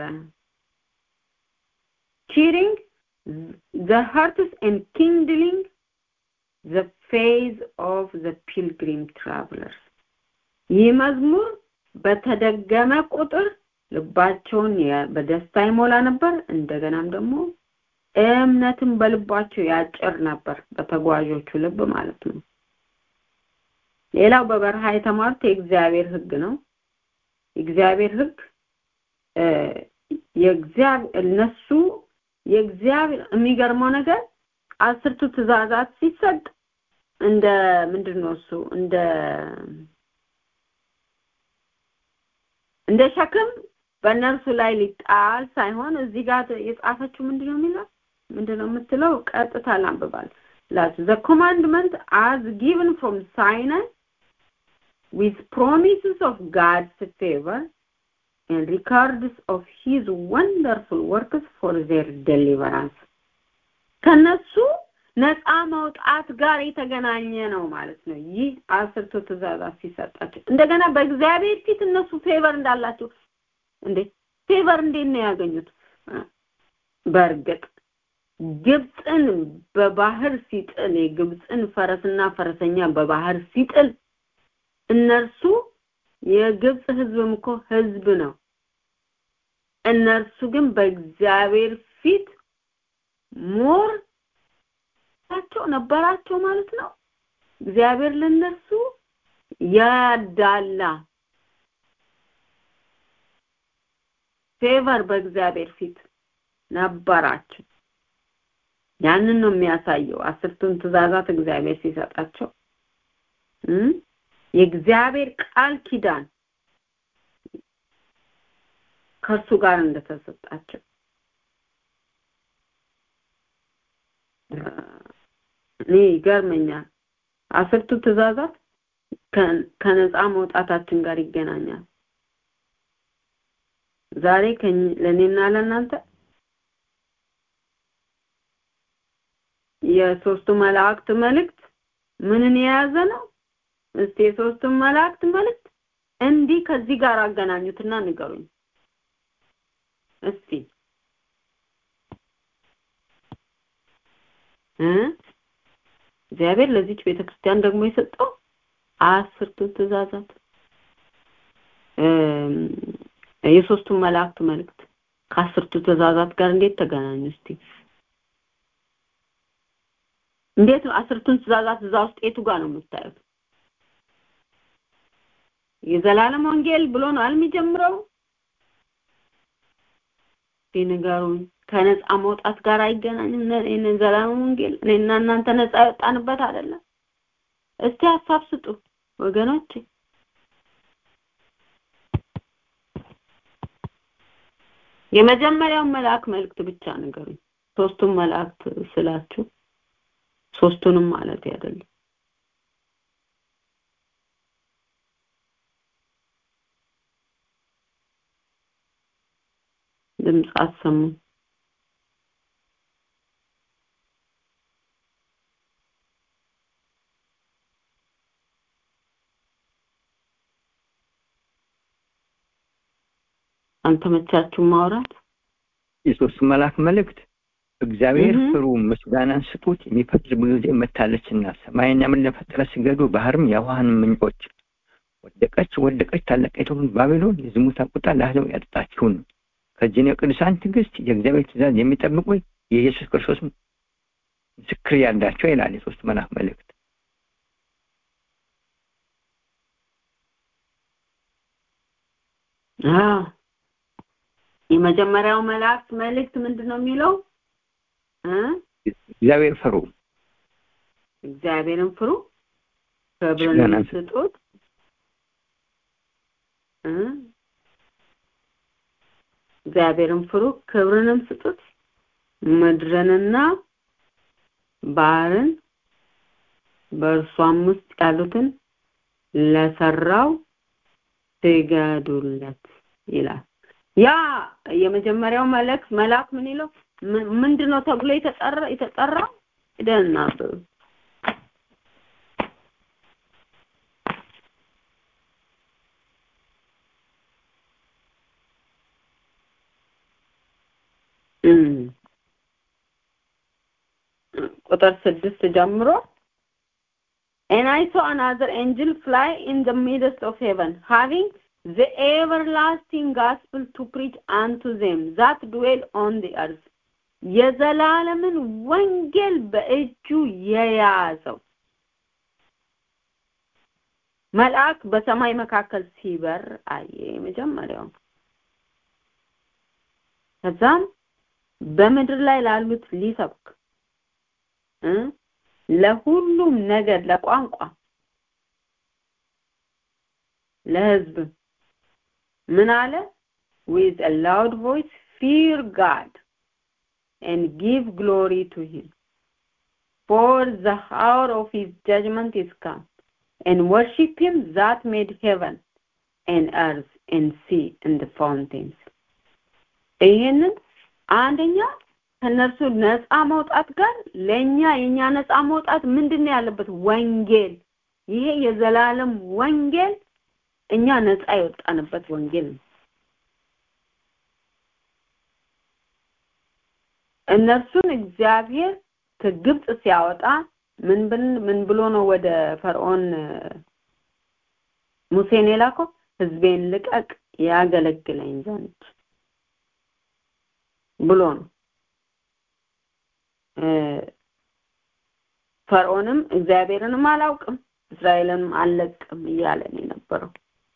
Speaker 3: Cheering the hearts and kindling the faith of the pilgrim travelers. ይህ መዝሙር በተደገመ ቁጥር ልባቸውን በደስታ ይሞላ ነበር። እንደገናም ደግሞ እምነትን በልባቸው ያጭር ነበር፣ በተጓዦቹ ልብ ማለት ነው። ሌላው በበረሃ የተማሩት የእግዚአብሔር ሕግ ነው። የእግዚአብሔር ሕግ እነሱ የእግዚአብሔር የሚገርመው ነገር 10ቱ ትእዛዛት ሲሰጥ እንደ ምንድነው እሱ እንደ ሸክም በእነርሱ ላይ ሊጣል ሳይሆን እዚህ ጋር የጻፈችው ምንድነው የምትለው? ቀጥታ ላንብባል። The commandment as given from Sinai with promises of God's favor and records of his wonderful works for their deliverance. ከነሱ ነፃ መውጣት ጋር የተገናኘ ነው ማለት ነው። ይህ 10ቱ ትእዛዛት ሲሰጣቸው እንደገና በእግዚአብሔር ፊት እነሱ ፌቨር እንዳላቸው ፌቨር እንዴት ነው ያገኙት? በእርግጥ ግብጽን በባህር ሲጥል የግብጽን ፈረስና ፈረሰኛ በባህር ሲጥል እነርሱ የግብጽ ህዝብም እኮ ህዝብ ነው። እነርሱ ግን በእግዚአብሔር ፊት ሞር ነበራቸው ማለት ነው። እግዚአብሔር ለነሱ ያዳላ ፌቨር በእግዚአብሔር ፊት ነበራቸው። ያንን ነው የሚያሳየው 10ቱን ትእዛዛት እግዚአብሔር ሲሰጣቸው የእግዚአብሔር ቃል ኪዳን ከሱ ጋር እንደተሰጣቸው ይገርመኛል። 10ቱ ትእዛዛት ከነፃ መውጣታችን ጋር ይገናኛል። ዛሬ ለኔና ለናንተ የሶስቱ መላእክት መልእክት ምንን የያዘ ነው? እስቲ የሶስቱ መላእክት መልእክት እንዲህ ከዚህ ጋር አገናኙትና ንገሩኝ እስቲ። እግዚአብሔር ለዚች ቤተክርስቲያን ደግሞ የሰጠው 10ቱ ትእዛዛት የሶስቱ መላእክት መልእክት ከ10ቱ ትእዛዛት ጋር እንዴት ተገናኙ እስቲ? እንዴት 10ቱን ትእዛዛት እዛ ውስጥ የቱ ጋር ነው የምታዩት? የዘላለም ወንጌል ብሎ ነው የሚጀምረው። ሲነገሩን ከነፃ መውጣት ጋር አይገናኝም። የዘላለም ወንጌል እኔና እናንተ ነፃ ያወጣንበት አይደለም። እስቲ ሐሳብ ስጡ ወገኖቼ። የመጀመሪያው መልአክ መልእክት ብቻ ንገሩኝ። ሶስቱም መላእክት ስላችሁ ሶስቱንም ማለት አይደለም። ድምጽ አሰሙ አንተመቻችሁ ማውራት
Speaker 5: የሶስት መልአክ መልእክት እግዚአብሔር ፍሩ ምስጋናን ስጡት የሚፈጥር ጊዜ መታለችና ሰማይና ምድር ፈጠረ ስገዱ ባህርም የውሃን ምንጮች ወደቀች ታላቂቱ ባቢሎን የዝሙት ቁጣ ለሕዝቡ ያጠጣችሁን ከዚህ ነው ቅዱሳን ትዕግስት የእግዚአብሔር ትእዛዝ የሚጠብቁ የኢየሱስ ክርስቶስ ምስክር ያላቸው ይላል የሶስት መልአክ መልእክት
Speaker 3: የመጀመሪያው መልአክ መልእክት ምንድነው የሚለው
Speaker 5: እግዚአብሔር ፍሩ
Speaker 3: እግዚአብሔርን ፍሩ ክብርን ስጡት እግዚአብሔርን ፍሩ ክብርንም ስጡት ምድርንና ባህርን በእርሷም ውስጥ ያሉትን ለሰራው ስገዱለት ይላል ያ የመጀመሪያው መልአክ ምን ይለው ምንድነው ተብሎ የተጠራ ደናብ ቁጥር 6 ጀምሮ And I saw another angel fly in the midst of heaven having the everlasting gospel to preach unto them that dwell on the earth የዘላለምን ወንጌል በእጁ የያዘው መልአክ በሰማይ መካከል ሲበር አየ መጀመሪያው ከዛም በምድር ላይ ላሉት ሊሰብክ ለሁሉም ነገር ለቋንቋ ለህዝብ ምን አለ with a loud voice fear God and give glory to him for the hour of his judgment is come and worship him that made heaven and earth and sea and the fountains ይሄንን አንደኛ ከነሱ ነፃ መውጣት ጋር ለኛ የኛ ነፃ መውጣት ምንድነው ያለበት ወንጌል ይሄ የዘላለም ወንጌል እኛ ነፃ የወጣንበት ወንጌል እነሱን እግዚአብሔር ከግብጽ ሲያወጣ ምን ብሎ ነው ወደ ፈርዖን ሙሴን የላከው ህዝቤን ልቀቅ ያገለግለኝ ዘንድ ብሎ ነው ፈርዖንም እግዚአብሔርንም አላውቅም እስራኤልንም አልለቅም እያለ ነበር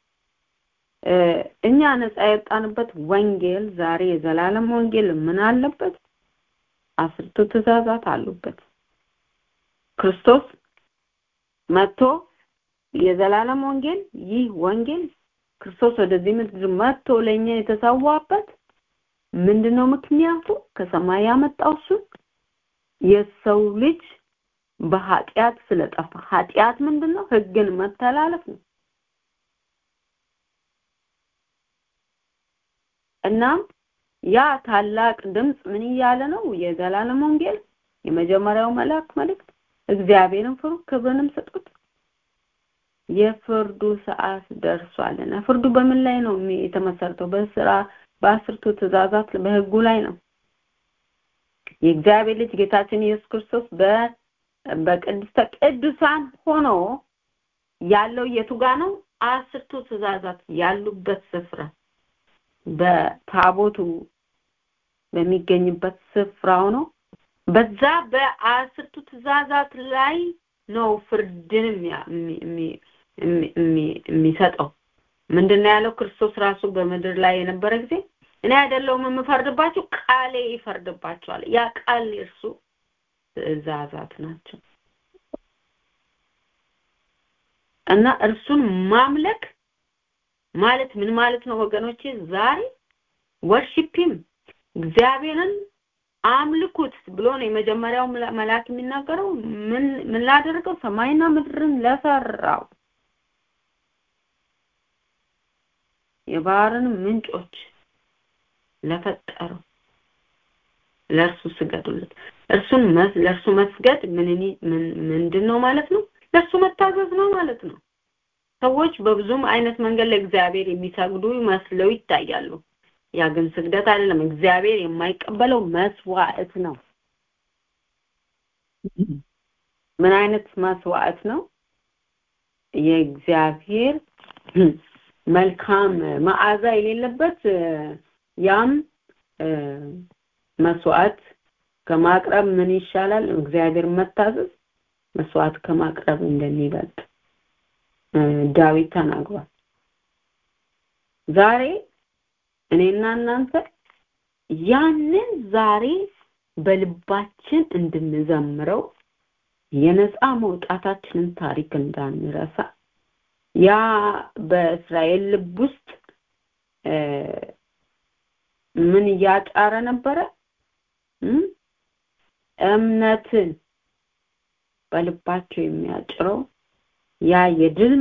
Speaker 3: እኛ ነፃ የወጣንበት ወንጌል ዛሬ የዘላለም ወንጌል ምን አለበት አስርቱ ትእዛዛት አሉበት ክርስቶስ መጥቶ የዘላለም ወንጌል ይህ ወንጌል ክርስቶስ ወደዚህ ምድር መጥቶ ለኛ የተሰዋበት ምንድነው ምክንያቱ ከሰማይ ያመጣው እሱ የሰው ልጅ በኃጢአት ስለጠፋ ኃጢአት ምንድነው ህግን መተላለፍ ነው እና ያ ታላቅ ድምጽ ምን ይያለ ነው የዘላለም ወንጌል የመጀመሪያው መልአክ መልእክት እግዚአብሔርን ፍሩ ክብርንም ስጡት የፍርዱ ሰዓት ደርሷልና ፍርዱ በምን ላይ ነው የተመሰረተው በስራ በአስርቱ ትእዛዛት በህጉ ላይ ነው የእግዚአብሔር ልጅ ጌታችን ኢየሱስ ክርስቶስ በቅድስተ ቅዱሳን ሆኖ ያለው የቱጋ ነው አስርቱ ትእዛዛት ያሉበት ስፍራ በታቦቱ በሚገኝበት ስፍራው ነው በዛ በአስርቱ ትእዛዛት ላይ ነው ፍርድን የሚሰጠው ምንድነው ያለው ክርስቶስ ራሱ በመድር ላይ የነበረ ጊዜ እኔ አይደለሁም የምፈርድባችሁ ቃሌ ይፈርድባችኋል ያ ቃል እርሱ ትእዛዛት ናቸው እና እርሱን ማምለክ ማለት ምን ማለት ነው ወገኖቼ ዛሬ worship him እግዚአብሔርን አምልኩት ብሎ ነው የመጀመሪያው መልአክ የሚናገረው ምን ላደረገው ሰማይና ምድርን ለሰራው የባህርን ምንጮች ለፈጠረው ለእርሱ ስገዱለት። ለእርሱ መስገድ ምንድነው ማለት ነው? ለእርሱ መታዘዝ ነው ማለት ነው። ሰዎች በብዙም አይነት መንገድ ለእግዚአብሔር የሚሰግዱ መስለው ይታያሉ። ያ ግን ስግደት አይደለም፣ እግዚአብሔር የማይቀበለው መስዋዕት ነው። ምን አይነት መስዋዕት ነው? የእግዚአብሔር መልካም መዓዛ የሌለበት ያም መስዋዕት ከማቅረብ ምን ይሻላል? እግዚአብሔር መታዘዝ መስዋዕት ከማቅረብ እንደሚበልጥ ዳዊት ተናግሯል። ዛሬ እኔና እናንተ ያንን ዛሬ በልባችን እንድንዘምረው የነፃ መውጣታችንን ታሪክ እንዳንረሳ ያ በእስራኤል ልብ ውስጥ ምን ያጫረ ነበረ? እምነትን በልባቸው የሚያጭረው ያ የድል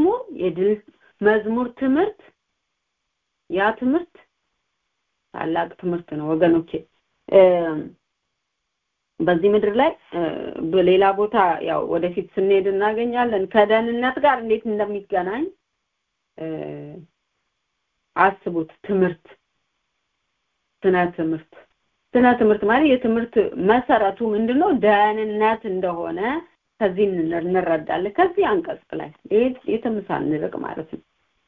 Speaker 3: መዝሙር ትምህርት ያ ትምህርት ታላቅ ትምህርት ነው ወገኖቼ። በዚህ ምድር ላይ በሌላ ቦታ ያው ወደፊት ስንሄድ እናገኛለን ከደህንነት ጋር እንዴት እንደሚገናኝ አስቡት። ስነ ትምህርት ማለት የትምህርት መሰረቱ ምንድነው? ደህንነት እንደሆነ ከዚህ እንረዳለን። ከዚህ አንቀጽ ላይ የተምሳል ንርቅ ማለት ነው።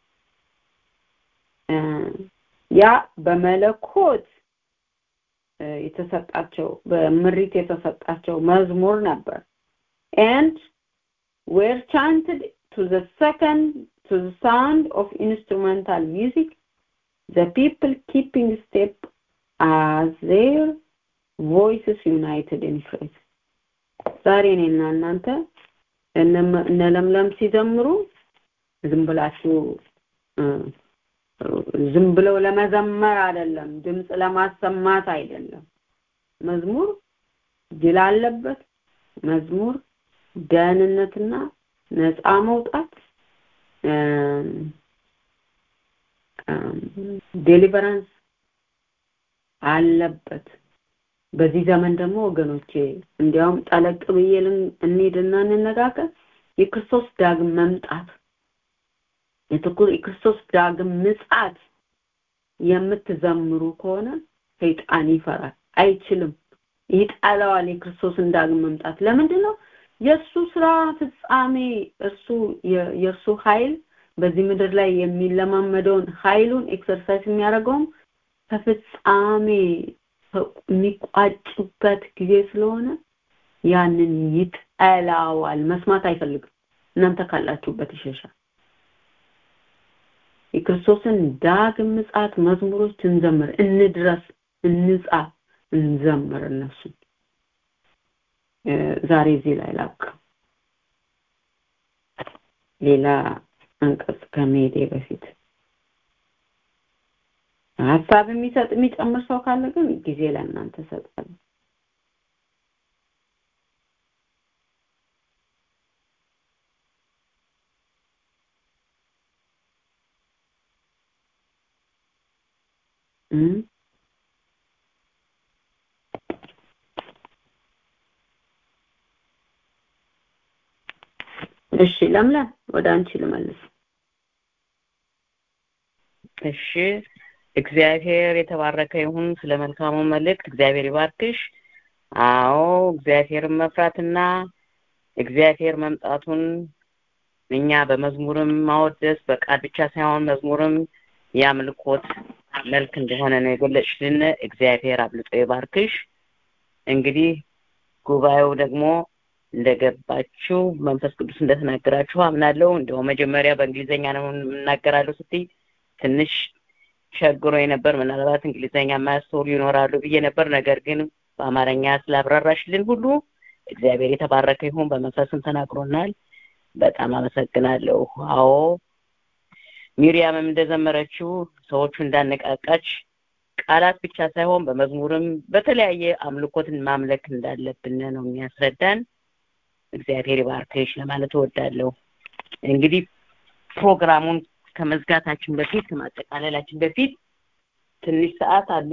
Speaker 3: ያ በመለኮት የተሰጣቸው በምሪት የተሰጣቸው መዝሙር ነበር and were chanted to the sound of instrumental music, the people keeping step as their voices united in praise. ዛሬ እኔና እናንተ እነለምለም ሲዘምሩ ዝም ብለው ለመዘመር አይደለም፣ ድምጽ ለማሰማት አይደለም። መዝሙር ድል አለበት። መዝሙር ደህንነትና ነፃ መውጣት ዴሊቨራንስ አለበት። በዚህ ዘመን ደግሞ ወገኖቼ እንዲያውም ጠለቅ ብዬልን እንሂድና እንነጋገር። የክርስቶስ ዳግም መምጣት የክርስቶስ ዳግም ምጽአት የምትዘምሩ ከሆነ ሰይጣን ይፈራል፣ አይችልም፣ ይጣላዋል የክርስቶስን ዳግም መምጣት። ለምንድን ነው? የሱ ስራ ፍጻሜ የሱ ኃይል በዚህ ምድር ላይ የሚለማመደውን ኃይሉን ኤክሰርሳይዝ የሚያደርገውም ከፍጻሜ የሚቋጭበት ጊዜ ስለሆነ ያንን ይጣላዋል፣ መስማት አይፈልግም። እናንተ ካላችሁበት ይሸሻል። የክርስቶስን ዳግም ምጽአት መዝሙሮች እንዘምር፣ እንድረስ፣ እንጻፍ፣ እንዘምር እነሱ። ዛሬ እዚህ ላይ ላብቃ። ሌላ አንቀጽ ከመሄዴ በፊት ሀሳብ የሚጨምር ሰው ካለ ግን ጊዜ ለእናንተ ሰጣለሁ። እሺ ለምለም ወደ አንቺ ልመልስ።
Speaker 1: እሺ እግዚአብሔር የተባረከ ይሁን። ስለ መልካሙ መልእክት እግዚአብሔር ይባርክሽ። አዎ እግዚአብሔርን መፍራትና እግዚአብሔር መምጣቱን እኛ በመዝሙርም ማወደስ በቃል ብቻ ሳይሆን መዝሙርም ያምልኮት መልክ እንደሆነ ነው የገለጽሽልን። እግዚአብሔር አብልጦ ይባርክሽ። እንግዲህ ጉባኤው ደግሞ እንደገባችሁ መንፈስ ቅዱስ እንደተናገራችሁ አምናለሁ። እንደው መጀመሪያ በእንግሊዘኛ ነው እናገራለሁ ስትይ ትንሽ ቸግሮኝ ነበር። ምናልባት እንግሊዘኛ ማስተውሉ ይኖራሉ ብዬ ነበር። ነገር ግን በአማርኛ ስላብራራሽልን ሁሉ እግዚአብሔር የተባረከ ይሁን። በመንፈስም ተናግሮናል። በጣም አመሰግናለሁ። አዎ ሚሪያምም እንደዘመረችው ሰዎቹ እንዳነቃቃች ቃላት ብቻ ሳይሆን በመዝሙርም በተለያየ አምልኮትን ማምለክ እንዳለብን ነው የሚያስረዳን። እግዚአብሔር ይባርክሽ ለማለት እወዳለሁ። እንግዲህ ፕሮግራሙን ከመዝጋታችን በፊት ከማጠቃለላችን በፊት ትንሽ ሰዓት አለ።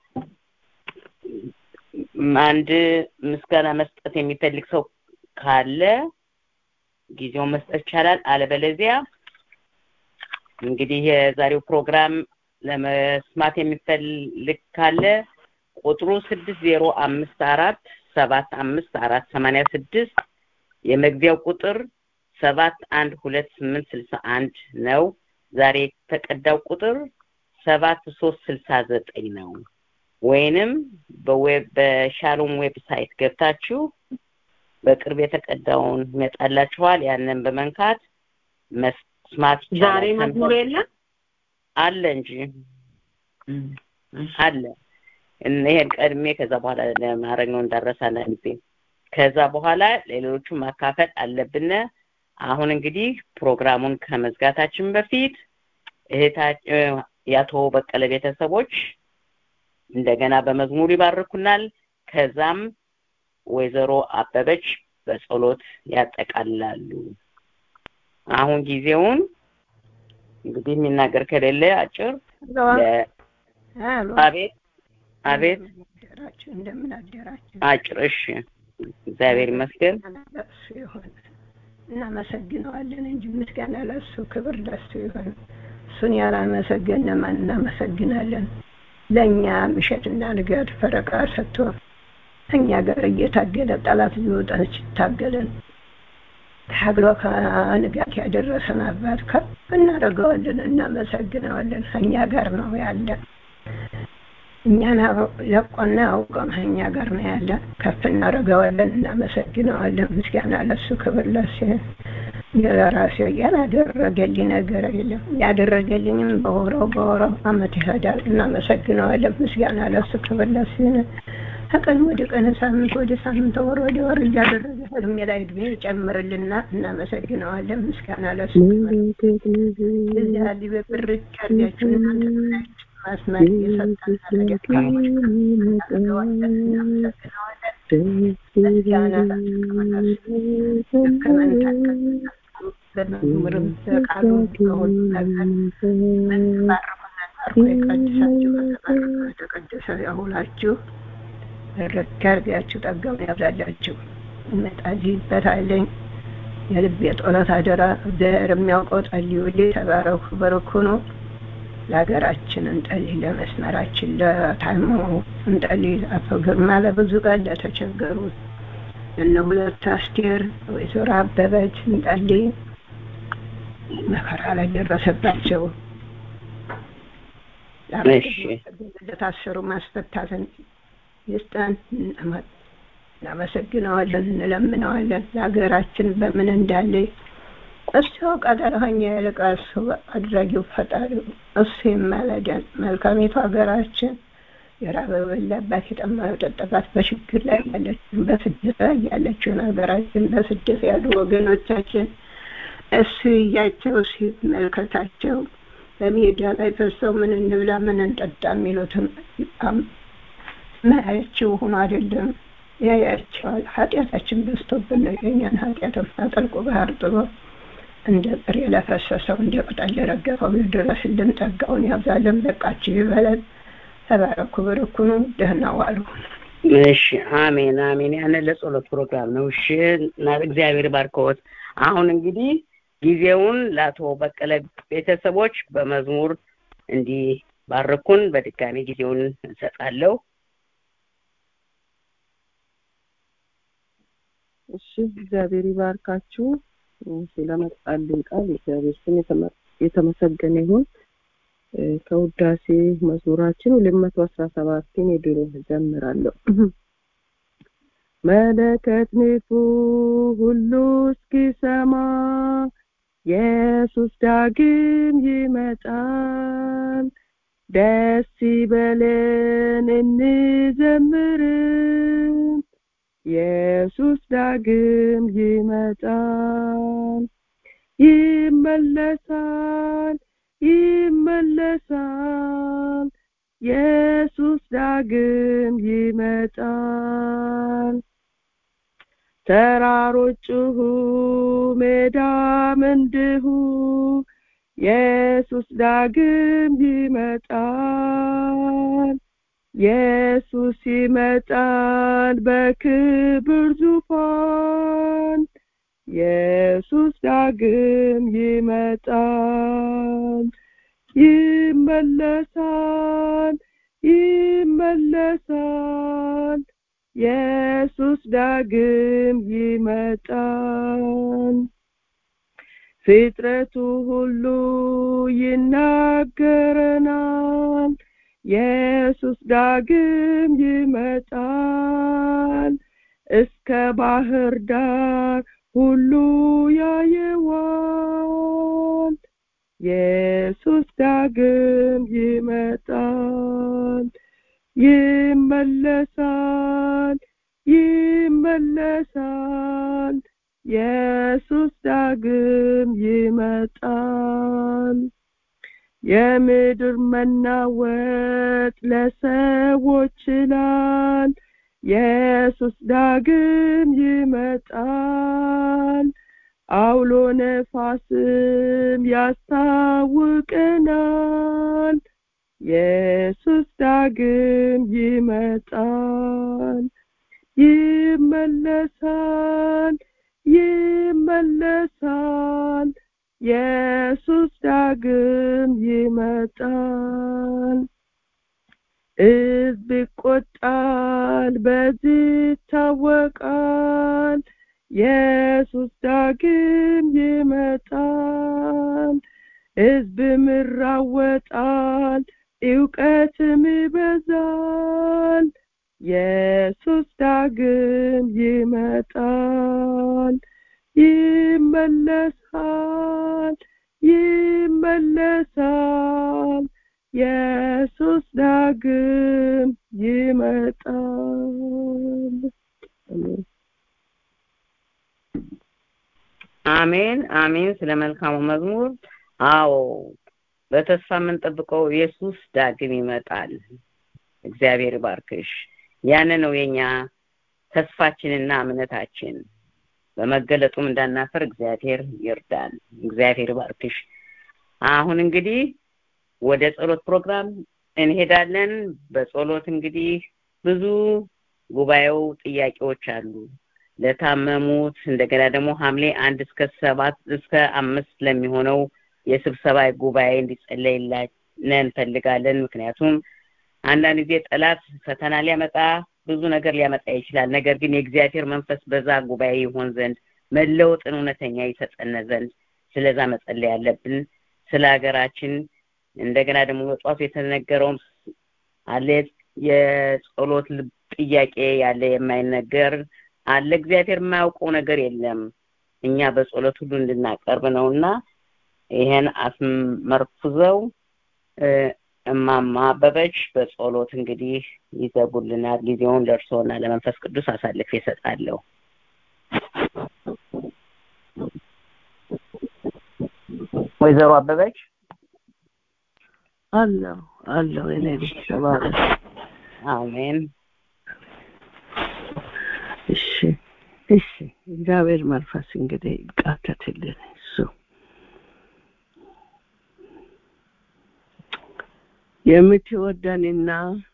Speaker 1: አንድ ምስጋና መስጠት የሚፈልግ ሰው ካለ ጊዜውን መስጠት ይቻላል። አለበለዚያ እንግዲህ የዛሬው ፕሮግራም ለመስማት የሚፈልግ ካለ ቁጥሩ 6054754486 የመግቢያው ቁጥር 712861 ነው። ዛሬ የተቀዳው ቁጥር 7369 ነው። ወይንም በሻሎም ዌብሳይት ገብታችሁ በቅርብ የተቀዳውን ይመጣላችኋል። ያንን በመንካት መስማት ይቻላል።
Speaker 3: ዛሬ መዝሙር የለም
Speaker 1: አለ እንጂ አለ። ይሄን ቀድሜ ከዛ በኋላ ለማድረግ ነው እንዳረሳለ እንዴ። ከዛ በኋላ ሌሎቹ ማካፈል አለብን። አሁን እንግዲህ ፕሮግራሙን ከመዝጋታችን በፊት ያቶ በቀለ ቤተሰቦች እንደገና በመዝሙር ይባርኩናል። ከዛም ወይዘሮ አበበች በጸሎት ያጠቃልላሉ። አሁን ጊዜውን እንግዲህ የሚናገር ከሌለ አጭር አቤት
Speaker 6: እንደምን አደራችሁ?
Speaker 1: አጭር እሺ። እግዚአብሔር ይመስገን።
Speaker 6: እናመሰግነዋለን እንጂ ምስጋና ለእሱ ክብር ለእሱ ይሁን። እሱን ያላመሰገነ ማን እናመሰግናለን? ለእኛ ምሸትና ንጋት ፈረቃ ሰጥቶ እኛ ጋር እየታገለ ጠላት ሊወጣን ሲታገለን ታግሎ ከንጋት ያደረሰን አባት ከፍ እናደርገዋለን፣ እናመሰግነዋለን። እኛ ጋር ነው ያለ። እኛን ለቆና አውቀን እኛ ጋር ነው ያለ። ከፍ እናደርገዋለን፣ እናመሰግነዋለን። ምስጋና ለእሱ ክብር ለእሱ። የራሴ ያላደረገልኝ ነገር የለም። ያደረገልኝም በወራው አመት ይሄዳል። እናመሰግነዋለን። ምስጋና ለእሱ ክብር ለእሱ። ከቀን ወደ ቀን ሳምንት ወደ ሳምንት ወር ወደ ወር እያደረገ እድሜ ላይ እድሜ ይጨምርልና እናመሰግነዋለን። ምስጋና ለእሱ ክብር። እዚህ ያለ በብር ጫርያችሁ እናንተ ማስማት የሰጠን ለደካሞች እናመሰግነዋለን። ምስጋና ለእሱ ክብር ለእሱ። በመዝሙርም በቃሉ በሁሉ ነገር ባርኮ የቀድሳችሁ ከተቀደሰ ያውላችሁ ረካ ያርጋችሁ ጠጋውን ያብዛላችሁ። እመጣልበታለኝ የልቤ ጸሎት አደራ እግዚአብሔር የሚያውቀው ጸልዩልኝ። ተባረኩ በረኩ ነው። ለሀገራችን እንጸልይ፣ ለመስመራችን ለታመሙ እንጸልይ። አቶ ግርማ ለብዙ ቀን ለተቸገሩት እነ ሁለት አስቴር ወይዘሮ አበበች እንጸልይ። መከራ ላይ ደረሰባቸው ለታሰሩ ማስፈታትን ይስጠን። እናመሰግነዋለን፣ እንለምነዋለን። ለሀገራችን በምን እንዳለ እሱ ቀጠረኛ ያለቃ እሱ አድራጊው ፈጣሪው እሱ ይማለዳል። መልካሚቱ ሀገራችን የራበ በላባት የጠማው የጠጣባት በችግር ላይ ያለችን በስደት ላይ ያለችን ሀገራችን በስደት ያሉ ወገኖቻችን እሱ እያቸው ሲመልከታቸው በሜዳ ላይ ፈሰው ምን እንብላ ምን እንጠጣ የሚሉትን ማያቸው ሆኖ አይደለም ያያቸዋል። ኃጢአታችን በዝቶብን ነው። የእኛን ኃጢአትም አጠልቆ ባህር ጥሎ እንደ ጥሬ ለፈሰሰው እንደ ቅጠል ለረገፈው ይድረስልን፣ ጸጋውን ያብዛልን፣ በቃችሁ ይበለን። ተባረኩ በረኩኑ። ደህና ዋሉ።
Speaker 1: እሺ አሜን አሜን። ያነ ለጸሎት ፕሮግራም ነው። እሺ እና እግዚአብሔር ባርኮት። አሁን እንግዲህ ጊዜውን ለአቶ በቀለ ቤተሰቦች በመዝሙር እንዲህ ባርኩን በድጋሚ ጊዜውን እንሰጣለሁ።
Speaker 2: እሺ እግዚአብሔር ይባርካችሁ። ስለመጣልን ቃል እግዚአብሔር ስም የተመሰገነ ይሁን። ከውዳሴ መዝሙራችን 217ን የድሮ ጀምራለሁ። መለከት ንፉ ሁሉ እስኪሰማ ኢየሱስ ዳግም ይመጣል። ደስ ይበለን እንዘምርም፣ ኢየሱስ ዳግም ይመጣል። ይመለሳል ይመለሳል፣ ኢየሱስ ዳግም ይመጣል። ተራሮች ጩኹ ሜዳም እንዲሁ ኢየሱስ ዳግም ይመጣል ኢየሱስ ይመጣል በክብር ዙፋን ኢየሱስ ዳግም ይመጣል ይመለሳል ኢየሱስ ዳግም ይመጣል ፍጥረቱ ሁሉ ይናገረናል ኢየሱስ ዳግም ይመጣል እስከ ባህር ዳር ሁሉ ያየዋል ኢየሱስ ዳግም ይመጣል ይመለሳል ኢየሱስ ዳግም ይመጣል የምድር መናወጥ ለሰዎች ይችላል ኢየሱስ ዳግም ይመጣል አውሎ ነፋስም ያስታውቀናል ኢየሱስ ዳግም ይመጣል ይመለሳል ኢየሱስ ዳግም ይመጣል ሕዝብ ይቆጣል በዚህ ይታወቃል ኢየሱስ ዳግም ይመጣል ሕዝብም ይራወጣል ዕውቀትም ይበዛል ኢየሱስ ዳግም ይመጣል ይመለሳል ኢየሱስ ዳግም ይመጣል
Speaker 1: አሜን አሜን ስለ መልካሙ መዝሙር አዎ በተስፋ የምንጠብቀው ኢየሱስ ዳግም ይመጣል እግዚአብሔር ባርክሽ ያን ነው የኛ ተስፋችንና እምነታችን በመገለጡም እንዳናፈር እግዚአብሔር ይርዳን እግዚአብሔር ባርክሽ አሁን እንግዲህ ወደ ጸሎት ፕሮግራም እንሄዳለን በጸሎት እንግዲህ ብዙ ጉባኤው ጥያቄዎች አሉ ለታመሙት እንደገና ደግሞ ሐምሌ 1 እስከ 7 እስከ 5 ለሚሆነው የስብሰባ ጉባኤ እንዲጸለይልን እንፈልጋለን ምክንያቱም አንዳንድ ጊዜ ጠላት ፈተና ሊያመጣ ብዙ ነገር ሊያመጣ ይችላል ነገር ግን የእግዚአብሔር መንፈስ በዛ ጉባኤ ይሆን ዘንድ መለወጥን እውነተኛ ይሰጠን ዘንድ ስለዛ መጸለይ ያለብን ስለ ሀገራችን እንደገና ደግሞ ወጣቱ የተነገረውን አለ የጸሎት ጥያቄ ያለ የማይነገር አለ እግዚአብሔር የማያውቀው ነገር የለም እኛ በጸሎት ሁሉ እንድናቀርብ ነውና ይሄን አስመርኩዘው እማማ አበበች በጸሎት እንግዲህ ይዘጉልናል ጊዜውን ለእርሶና ለመንፈስ ቅዱስ አሳልፌ እሰጣለሁ ወይዘሮ አበበች
Speaker 2: አለው እኔ ተባለ
Speaker 1: አሜን
Speaker 2: እሺ እግዚአብሔር መንፈስ እንግዲህ ይቃተትልን እሱ የምትወደንና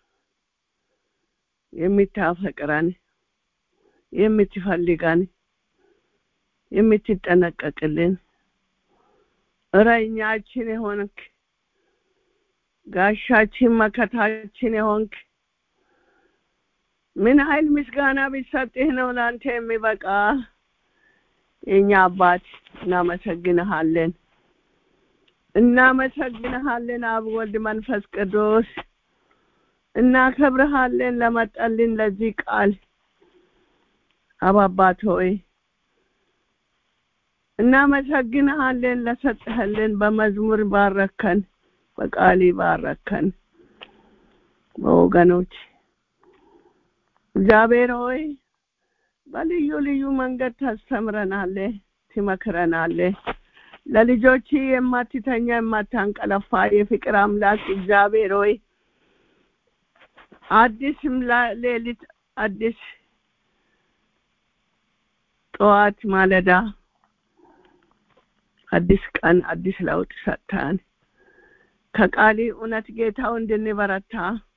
Speaker 2: የምታፈቅረን የምትፈልገን የምትጠነቀቅልን እረኛችን የሆንክ ጋሻችን መከታችን የሆንክ ምን ኃይል ምስጋና ቢሰጥህ ነው ላንተ የሚበቃ የኛ አባት እናመሰግንሃለን አብ ወልድ መንፈስ ቅዱስ እናከብርሃለን ለመጣልን ለዚህ ቃል አባባት ሆይ እናመሰግንሃለን ለሰጠህልን በመዝሙር ባረከን በቃል ባረከን በወገኖች እግዚአብሔር ሆይ በልዩ ልዩ መንገድ ታስተምረናለህ ትመክረናለህ ለልጆች የማትተኛ የማታንቀላፋ የፍቅር አምላክ እግዚአብሔር ሆይ አዲስም ሌሊት አዲስ ጠዋት ማለዳ አዲስ ቀን አዲስ ለውጥ ሰጥተን ከቃሊ እውነት ጌታው እንድንበረታ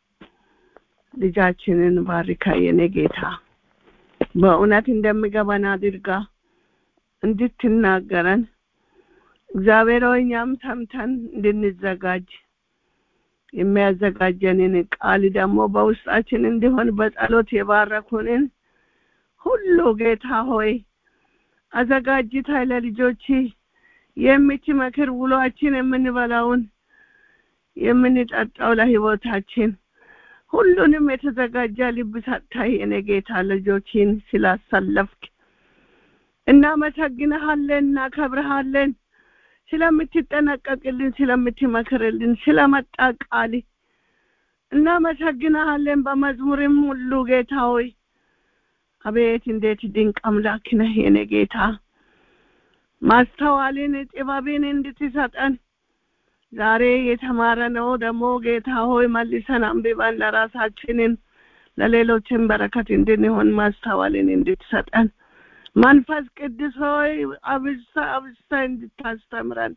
Speaker 2: ልጃችንን ባርካ የኔ ጌታ በእውነት እንደሚገባን አድርጋ እንድትናገረን እግዚአብሔር ሆይ እኛም ሰምተን እንድንዘጋጅ የሚያዘጋጀንን ቃል ደግሞ በውስጣችን እንዲሆን በጸሎት የባረኩንን ሁሉ ጌታ ሆይ አዘጋጅተህ ለልጆች የምትመክር ውሏችን የምንበላውን የምንጠጣው ለህይወታችን ሁሉንም የተዘጋጀ ልብ ሰጥተህ የኔ ጌታ ልጆችን ስላሰለፍክ እናመሰግንሃለን እናከብርሃለን ስለምትጠነቀቅልን ስለምትመክርልን ስለመጣ ቃል እናመሰግንሃለን በመዝሙርም ሁሉ ጌታ ሆይ አቤት እንዴት ድንቅ አምላክ ነህ የኔ ጌታ ማስተዋልን ጥበብን እንድትሰጠን ዛሬ የተማረነው ደግሞ ጌታ ሆይ መልሰን አንብበን ለራሳችንን ለሌሎችም በረከት እንድንሆን ማስተዋልን እንድትሰጠን መንፈስ ቅዱስ ሆይ አብዝታ እንድታስተምረን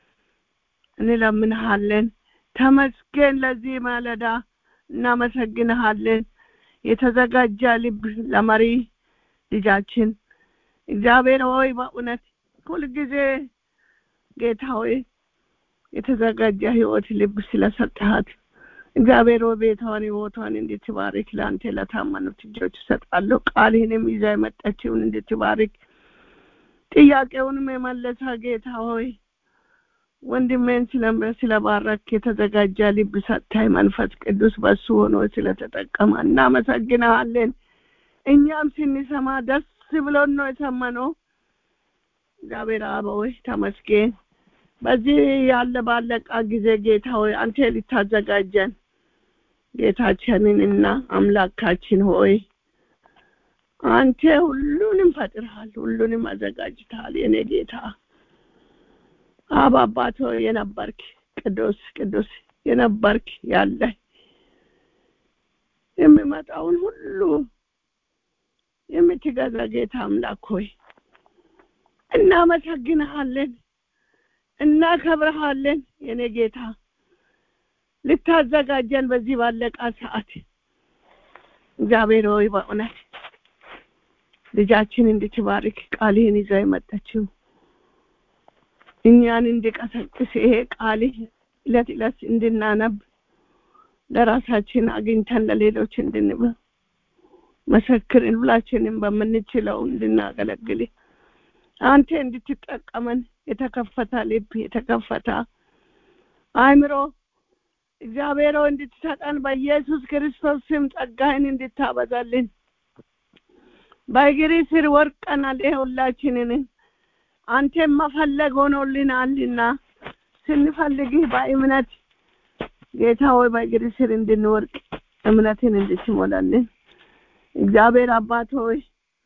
Speaker 2: እንለምንሃለን ተመስገን ለዚህ ማለዳ እናመሰግንሃለን የተዘጋጀ ልብ ለመሪ ልጃችን እግዚአብሔር ሆይ በእውነት ሁልጊዜ ጌታ ሆይ የተዘጋጀ ህይወት ልብ ስለሰጠሃት እግዚአብሔር ሆይ ቤቷን ህይወቷን እንድትባርክ ለአንተ ለታመኑት እጆች ሰጣለሁ ቃልህንም ይዛ የመጣችውን እንድትባርክ ጥያቄውንም የመለሰ ጌታ ሆይ ወንድሜን ስለባረክ የተዘጋጀ ልብ ሰጥተህ መንፈስ ቅዱስ በሱ ሆኖ ስለተጠቀመ እናመሰግንሃለን እኛም ስንሰማ ደስ ብሎን ነው የሰማነው እግዚአብሔር ሆይ ተመስገን በዚህ ያለ ባለቃ ጊዜ ጌታ ሆይ አንተ ልታዘጋጀን ጌታችንና አምላካችን ሆይ አንተ ሁሉንም ፈጥረሃል ሁሉንም አዘጋጅተሃል የኔ ጌታ አባባቶ የነበርክ ቅዱስ የነበርክ ያለ የሚመጣውን ሁሉ የምትገዛ ጌታ አምላክ ሆይ እናመሰግንሃለን እናከብርሃለን የኔ ጌታ ልታዘጋጀን በዚህ ባለቃ ሰዓት እግዚአብሔር ሆይ በእውነት ልጃችን እንድትባርክ ቃልህን ይዛ የመጣችው እኛን እንድቀሰቅስ ይሄ ቃልህ ዕለት እንድናነብ ለራሳችን አግኝተን ለሌሎች እንድንመሰክር ሁላችንም በምንችለው እንድናገለግል አንተ እንድትጠቀመን የተከፈተ ልብ የተከፈተ አእምሮ እግዚአብሔር ሆይ እንድትሰጠን በኢየሱስ ክርስቶስ ስም ጸጋህን እንድታበዛልን በእግርህ ስር ወድቀናል ሁላችንን አንተን መፈለግ ሆኖልናልና ስንፈልግህ በእምነት ጌታ ሆይ በእግርህ ስር እንድንወድቅ እምነትን እንድትሞላልን እግዚአብሔር አባት ሆይ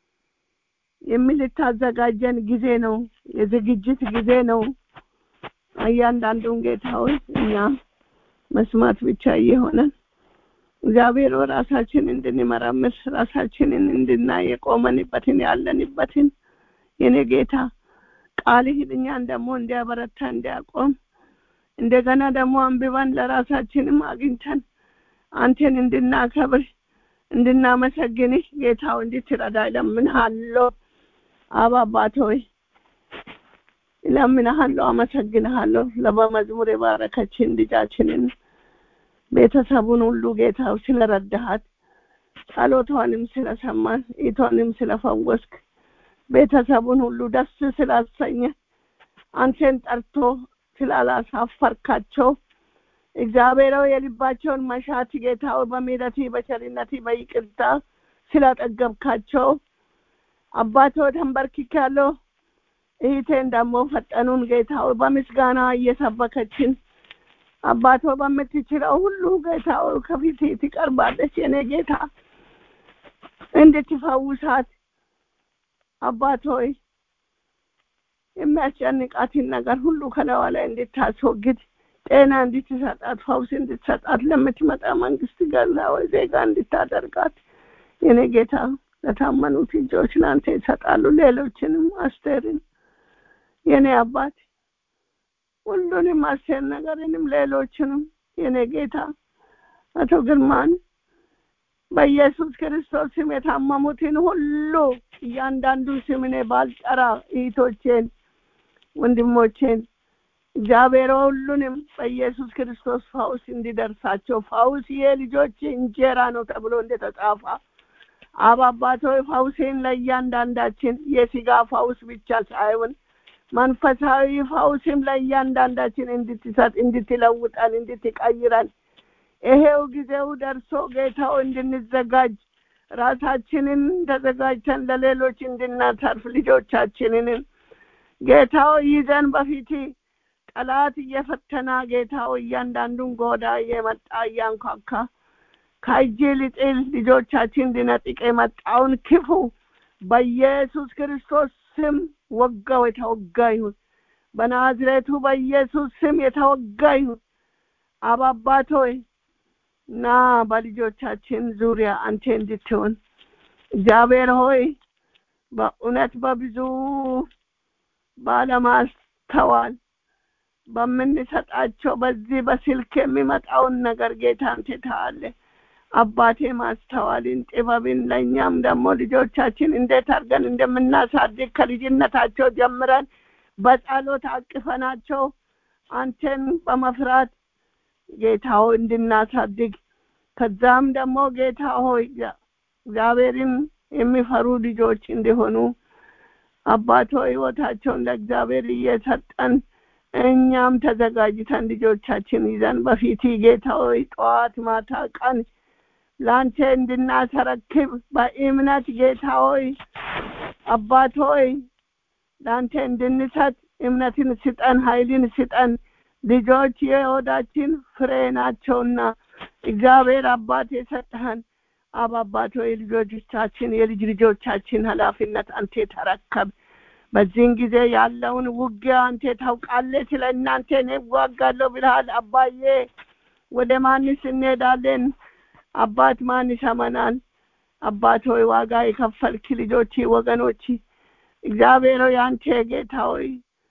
Speaker 2: የምልታዘጋጀን ጊዜ ነው የዝግጅት ጊዜ ነው እያንዳንዱን ጌታ ሆይ እኛ መስማት ብቻ ይሆናል እግዚአብሔር ራሳችንን እንድንመረምር ራሳችንን እንድናይ የቆመንበትን ያለንበትን የኔ ጌታ ቃልህ እኛን ደግሞ እንዲያበረታ እንዲያቆም እንደገና ደግሞ አንብበን ለራሳችንም አግኝተን አንተን እንድናከብር እንድናመሰግንህ ጌታው እንድትረዳ ለምንሃለሁ አባባት ሆይ ለምንሃለሁ አመሰግንሃለሁ ለበመዝሙር የባረከችን ልጃችንን ቤተሰቡን ሁሉ ጌታው ስለረዳሃት ጸሎቷንም ስለሰማን ኢቷንም ስለፈወስክ ቤተሰቡን ሁሉ ደስ ስላሰኘ አንተን ጠርቶ ስላላሳፈርካቸው እግዚአብሔር የልባቸውን መሻት ጌታው በምህረት በቸርነት በይቅርታ ስላጠገብካቸው አባቶ ተንበርክካለሁ እህቴን ደግሞ ፈጠኑን ጌታው በምስጋና እየሰበከችን አባቶ በምትችለው ሁሉ ጌታው ከፊት ትቀርባለች የኔ ጌታ እንድትፈውሳት አባቶ የሚያስጨንቃትን ነገር ሁሉ ከላዋ ላይ እንድታስወግድ ጤና እንድትሰጣት ፈውስ እንድትሰጣት ለምትመጣ መንግስት ገዛው ዜጋ እንድታደርጋት የኔ ጌታ ለታመኑት እጆች ላንተ ይሰጣሉ ሌሎችንም አስተርን የኔ አባት
Speaker 6: ሁሉንም አስቴር ነገርንም ሌሎችንም የኔ ጌታ አቶ ግርማን በኢየሱስ ክርስቶስ ስም የታመሙትን ሁሉ እያንዳንዱ ስም እኔ ባልጠራ እህቶቼን ወንድሞቼን እግዚአብሔር ሁሉንም በኢየሱስ ክርስቶስ ፈውስ እንዲደርሳቸው ፈውስ የልጆች እንጀራ ነው ተብሎ እንደተጻፈ አባባቶ ፈውሴን ለእያንዳንዳችን የሥጋ ፈውስ ብቻ ሳይሆን መንፈሳዊ ፈውስም ለእያንዳንዳችን እንድትሰጥ እንድትለውጠን እንድትቀይረን ይሄው ጊዜው ደርሶ ጌታው እንድንዘጋጅ ራሳችንን ተዘጋጅተን ለሌሎች እንድናተርፍ ልጆቻችንን ጌታው ይዘን በፊት ጠላት እየፈተና ጌታው እያንዳንዱን ጎዳ የመጣ ያንኳካ ካይጄል ጥል ልጆቻችን እንድነጥቅ የመጣውን ክፉ በኢየሱስ ክርስቶስ ስም ወጋው የተወጋ ይሁን በናዝሬቱ በኢየሱስ ስም የተወጋ ይሁን አባባቶይ ና በልጆቻችን ዙሪያ አንተ እንድትሆን እግዚአብሔር ሆይ በእውነት በብዙ ባለማስተዋል በምንሰጣቸው በዚህ በስልክ የሚመጣውን ነገር ጌታ አንተ ታያለህ አባቴ ማስተዋልን ጥበብን ለኛም ደግሞ ልጆቻችን እንዴት አድርገን እንደምናሳድግ ከልጅነታቸው ጀምረን በጸሎት አቅፈናቸው አንተን በመፍራት ጌታው እንድናሳድግ ከዛም ደግሞ ጌታ ሆይ እግዚአብሔርን የሚፈሩ ልጆች እንዲሆኑ አባቶ ሕይወታቸውን ለእግዚአብሔር እየሰጠን እኛም ተዘጋጅተን ልጆቻችን ይዘን በፊት ጌታ ሆይ ጠዋት ማታ ቀን ላንተ እንድናተረክብ በእምነት ጌታ ሆይ አባቶ ሆይ ላንተ እንድንሰጥ እምነትን ስጠን ኃይልን ስጠን ልጆች የሆዳችን ፍሬ ናቸውና እግዚአብሔር አባት የሰጠህን አባባቶ የልጆቻችን የልጅ ልጆቻችን ኃላፊነት አንተ ተረከብ በዚህን ጊዜ ያለውን ውጊያ አንተ ታውቃለህ ስለእናንተ ነው ዋጋለው ብለሃል አባዬ ወደ ማንስ እንሄዳለን አባት ማን ይሰማናል አባት ሆይ ዋጋ የከፈልክ ልጆች ወገኖች እግዚአብሔር ሆይ አንተ ጌታ ሆይ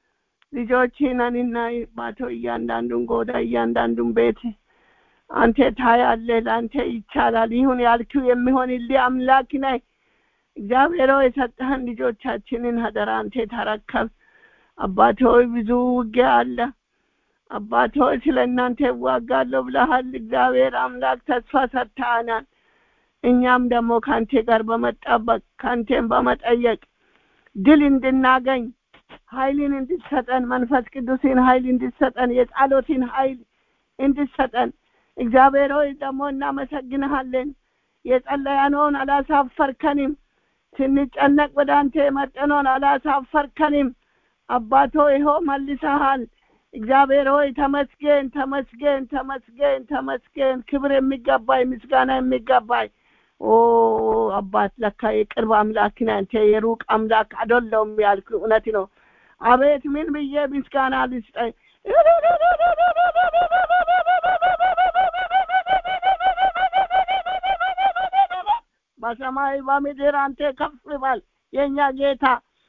Speaker 6: ልጆችንና አባት ሆይ እያንዳንዱን ጎዳ እያንዳንዱን ቤት አንተ ታያለህ ለአንተ ይቻላል ይሁን ያልከው የሚሆንልህ አምላክ ነህ እግዚአብሔር ሆይ የሰጠህን ልጆቻችንን አደራ አንተ ተረከብ አባት ሆይ ብዙ ውጊያ አለ አባት ሆይ ስለእናንተ ዋጋለሁ ብለሃል እግዚአብሔር አምላክ ተስፋ ሰጥተናል እኛም ደግሞ ካንተ ጋር በመጣበቅ ካንተን በመጠየቅ ድል እንድናገኝ ኃይልን እንድትሰጠን መንፈስ ቅዱስን ኃይል እንድትሰጠን የጸሎትን ኃይል እንድትሰጠን እግዚአብሔር ሆይ ደግሞ እናመሰግንሃለን የጸለያነውን አላሳፈርከንም ስንጨነቅ ወደ አንተ የመጣነውን አላሳፈርከንም አባቶ ይኸው መልሰሃል እግዚአብሔር ሆይ ተመስገን ተመስገን ተመስገን ተመስገን ክብር የሚገባይ ምስጋና የሚገባይ ኦ አባት ለካ የቅርብ አምላክ ነህ አንተ የሩቅ አምላክ አይደለም ያልኩ እውነት ነው አቤት ምን ብዬ ምስጋና ልስጠኝ በሰማይ በምድር አንተ ከፍ በል የኛ ጌታ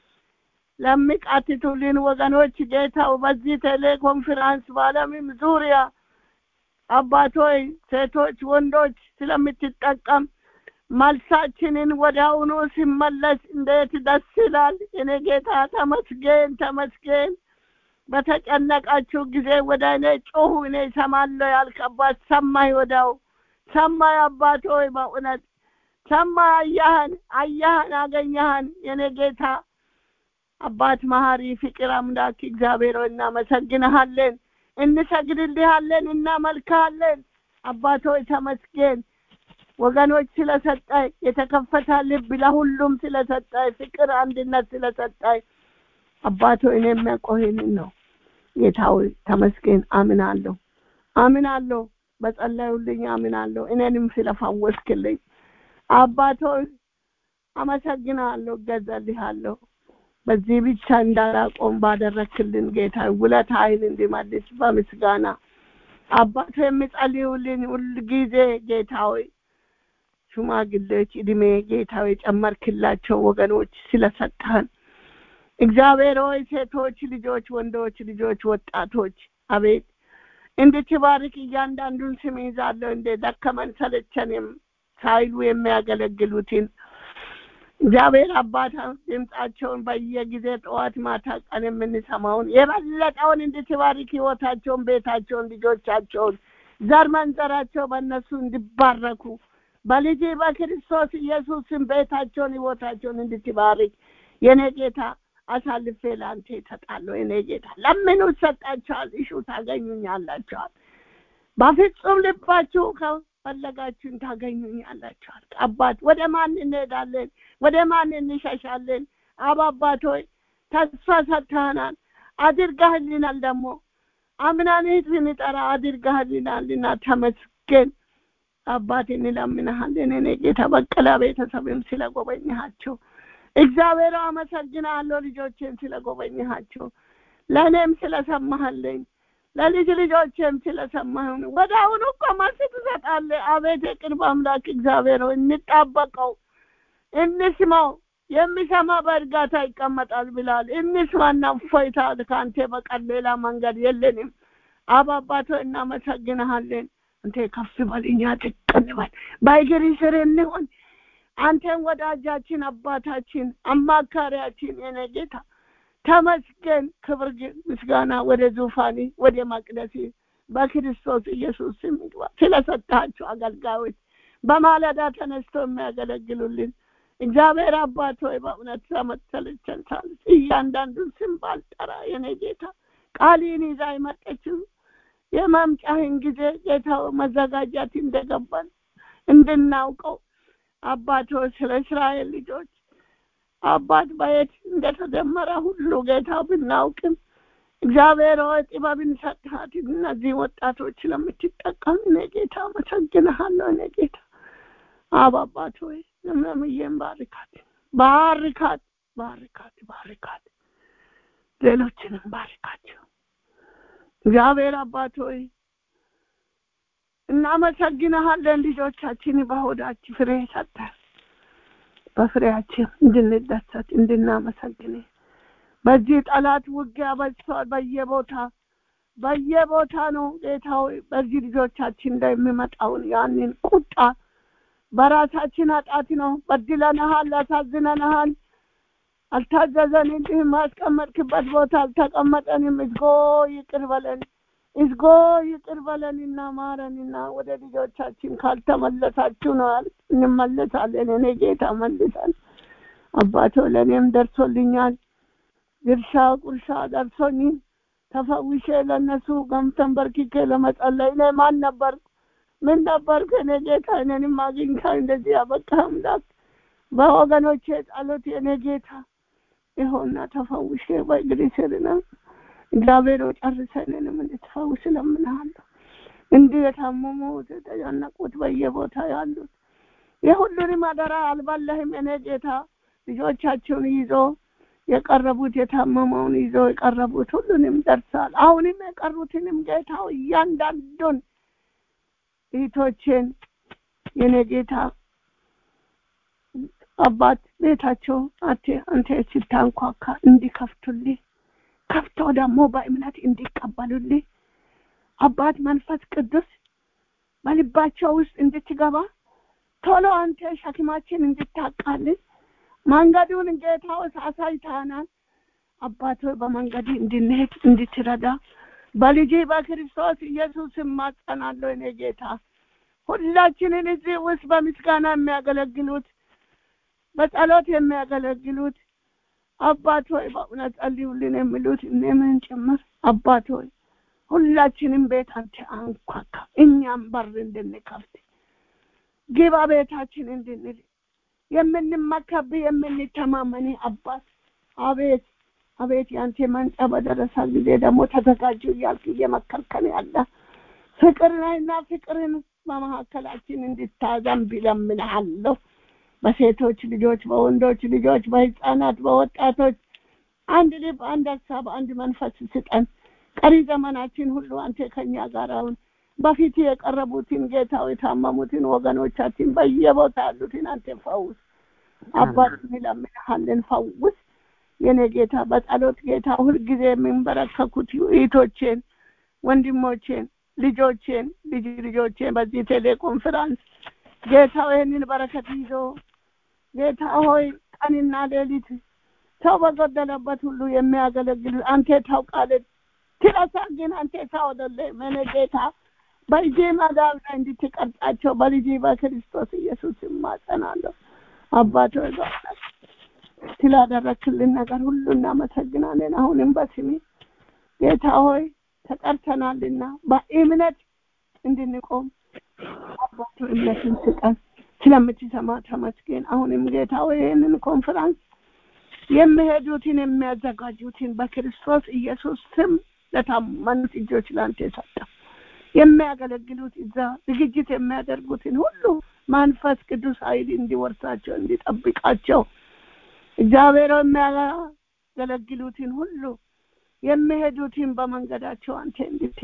Speaker 6: ለሚቃትቱልን ወገኖች ጌታው በዚህ ቴሌኮንፈረንስ ባለምም ዙሪያ አባቶይ ሴቶች ወንዶች ስለምትጠቀም መልሳችንን ወዲያውኑ ሲመለስ እንዴት ደስ ይላል እኔ ጌታ ተመስገን ተመስገን በተጨነቃችሁ ጊዜ ወደ እኔ ጮሁ እኔ እሰማለሁ ያልክ አባት ሰማይ ወዲያው ሰማይ አባቶይ በእውነት ሰማይ አያህን አገኘህን የኔ ጌታ አባት መሐሪ ፍቅር አምላክ እግዚአብሔር ሆይ እናመሰግንሃለን እንሰግድልሃለን እናመልክሃለን አባት ሆይ ተመስገን ወገኖች ስለሰጠኝ የተከፈተ ልብ ለሁሉም ስለሰጠኝ ፍቅር አንድነት ስለሰጠኝ አባት ሆይ እኔ የሚያቆየኝ ነው ጌታ ሆይ ተመስገን አምናለሁ በጸለዩልኝ አምናለሁ እኔንም ስለፈወስክልኝ አባት ሆይ አመሰግናለሁ እገዛልሃለሁ በዚህ ብቻ እንዳላቆም ባደረክልን ጌታ ውለታህን እንዲመልስ በምስጋና አባት የሚጸልዩልን ሁሉ ጊዜ ጌታ ሆይ ሽማግሌዎች እድሜ ጌታ ሆይ ጨመርክላቸው ወገኖች ስለሰጠህን
Speaker 7: እግዚአብሔር ሆይ ሴቶች ልጆች ወንዶች ልጆች ወጣቶች አቤት እንድትባርክ እያንዳንዱን ስም ይዛለሁ እንደ ደከመን ሰለቸንም ሳይሉ የሚያገለግሉትን እግዚአብሔር አባት ድምጻቸውን በየጊዜ ጠዋት ማታ ቀን የምንሰማውን የበለጠውን እንድትባርክ ህይወታቸውን ቤታቸውን ልጆቻቸውን ዘር መንዘራቸው በእነሱ እንዲባረኩ በልጅ በክርስቶስ ኢየሱስም ቤታቸውን ህይወታቸውን እንድትባርክ የኔ ጌታ አሳልፌ ላንተ እሰጣለሁ የኔ ጌታ ለምኑ ሰጣችኋል እሹ ታገኙኛላችሁ በፍጹም ልባችሁ ከፈለጋችሁን ታገኙኛላችሁ አባት ወደ ማን እንሄዳለን ወደ ማን እንሸሻለን አባባት ሆይ ተስፋ ሰጥተናል አድርገህልናል ደግሞ አምናንህ እንጠራ አድርገህልናልና ተመስገን አባት እንለምንሃለን እኔ ጌታ በቀላ ቤተሰብም ስለጎበኛቸው እግዚአብሔር አመሰግናለሁ ልጆቼን ስለጎበኛቸው ለኔም ስለሰማህልኝ ለልጅ ልጆቼም ስለሰማህኝ ወዳውኑ ቆማስ ትሰጣለህ አቤት ቅርብ አምላክ እግዚአብሔር እንጣበቀው እንስማው የሚሰማ በእርጋታ ይቀመጣል ብላል እንስማና ፎይታ ካንተ በቀር ሌላ መንገድ የለንም አባባቶ እናመሰግናለን አንተ ከፍ በልኛ ተቀበል ባይገሪ ስር እንሆን አንተን ወዳጃችን አባታችን አማካሪያችን የኔ ጌታ ተመስገን ክብር ምስጋና ወደ ዙፋኒ ወደ መቅደስ በክርስቶስ ኢየሱስ ስም ይግባ ስለሰጣችሁ አገልጋዮች በማለዳ ተነስቶ የሚያገለግሉልን እግዚአብሔር አባት ሆይ በእውነት ተመሰለቸንታል እያንዳንዱን ስም ባልጠራ የኔ ጌታ ቃልን ይዛ የመጣችው የማምጫህን ጊዜ ጌታው መዘጋጃት እንደገባን እንድናውቀው አባት ሆይ ስለ እስራኤል ልጆች አባት ባየት እንደተጀመረ ሁሉ ጌታ ብናውቅም እግዚአብሔር ሆይ ጥበብን ሰጥሃት እነዚህ ወጣቶች ለምትጠቀም እኔ ጌታ አመሰግንሃለሁ እኔ ጌታ አባት ሆይ ለምለም ባርካት ሌሎችንም ባርካቸው እግዚአብሔር አባት ሆይ እናመሰግንሃለን ልጆቻችን በሆዳችን ፍሬ ሰጥተህ በፍሬያችን እንድንደሰት እንድናመሰግን በዚህ ጠላት ውጊያ በዝቷል በየቦታ ነው ጌታው በዚህ ልጆቻችን ላይ የሚመጣውን ያንን ቁጣ በራሳችን ኃጢአት ነው በድለናል አሳዝነናል አልታዘዘንም ማስቀመጥክበት ቦታ አልተቀመጠንም ይቅር በለንና ማረንና ወደ ልጆቻችን ካልተመለሳችሁ ነው እንመለሳለን እኔ ጌታ መልሰን አባቶ ለኔም ደርሶልኛል ቁርሻ ደርሶኝ ተፈውሼ ለነሱ ገምተን በርክኬ ለመጸለይ ለማን ምን ነበር ከኔ ጌታ እኔንም አግኝታ እንደዚህ ያበቃም በወገኖቼ ጸሎት የኔ ጌታ ይሆንና ተፈውሼ በእግሪስርና እግዚአብሔር ጨርሰንንም እንድትፈውስ ለምንሃለሁ እንድታመሙ ተጨነቁት በየቦታ ያሉት የሁሉንም አደራ አልባለህም እኔ ጌታ ልጆቻቸውን ይዞ የቀረቡት የታመመውን ይዞ የቀረቡት ሁሉንም ደርሳል አሁንም የቀሩትንም ጌታው እያንዳንዱን እህቶችን የኔ ጌታ አባት ቤታቸው አንተ ሲታንኳካ እንዲከፍቱልኝ ከፍተው ደግሞ በእምነት እንዲቀበሉልኝ አባት መንፈስ ቅዱስ በልባቸው ውስጥ እንድትገባ ቶሎ አንተ ሸክማችን እንድታቃልል መንገዱን ጌታው አሳይተናል አባት በመንገድ እንድንሄድ እንድትረዳ በልጅ በክርስቶስ ኢየሱስ ማጸናለሁ እኔ ጌታ ሁላችንን እዚህ ውስጥ በምስጋና የሚያገለግሉት በጸሎት የሚያገለግሉት አባት ሆይ በእውነት ጸልዩልን የሚሉት እነምን ጭምር አባት ሆይ ሁላችንም ቤት አንተ አንኳካ እኛም በር እንድንከፍት ግባ ቤታችን እንድንል የምንመካብ የምንተማመን አባት አቤት ያንተ መንጻ በደረሰ ጊዜ ደግሞ ተዘጋጁ እያልክ እየመከርከን ያለ ፍቅርና ፍቅርን በመካከላችን እንድታዘንብ ለምንሃለሁ በሴቶች ልጆች በወንዶች ልጆች በህፃናት በወጣቶች አንድ ልብ አንድ ሀሳብ አንድ መንፈስ ስጠን ቀሪ ዘመናችን ሁሉ አንተ ከኛ ጋር አሁን በፊት የቀረቡትን ጌታው የታመሙትን ወገኖቻችን በየቦታ ያሉትን አንተ ፈውስ አባት ለምንሃለን ፈውስ የኔ ጌታ በጸሎት ጌታ ሁልጊዜ የሚንበረከኩት እህቶቼን ወንድሞቼን ልጆቼን በዚህ ቴሌኮንፈረንስ ጌታ ይህንን በረከት ይዞ ጌታ ሆይ ቀንና ሌሊት ሰው በጎደለበት ሁሉ የሚያገለግሉ አንተ ታውቃለህ። ትረሳ ግን አንተ ታወደለ ምን ጌታ በልጅ ማዳብ ላይ እንድትቀርጻቸው በልጅ በክርስቶስ ኢየሱስ ይማጸናለሁ። አባቶ ስላደረክልን ነገር ሁሉ እናመሰግናለን። አሁንም በስሜ ጌታ ሆይ ተጠርተናልና በእምነት እንድንቆም አባቶ እምነትን ስጠን። ስለምትሰማ ተመስገን። አሁንም ጌታ ሆይ ይህንን ኮንፈረንስ የሚሄዱትን የሚያዘጋጁትን በክርስቶስ ኢየሱስ ስም ለታመኑት እጆች ላንተ ሰጠ። የሚያገለግሉት እዛ ዝግጅት የሚያደርጉትን ሁሉ መንፈስ ቅዱስ ኃይል እንዲወርሳቸው እንዲጠብቃቸው እግዚአብሔር የሚያገለግሉትን ሁሉ የሚሄዱትን በመንገዳቸው አንተ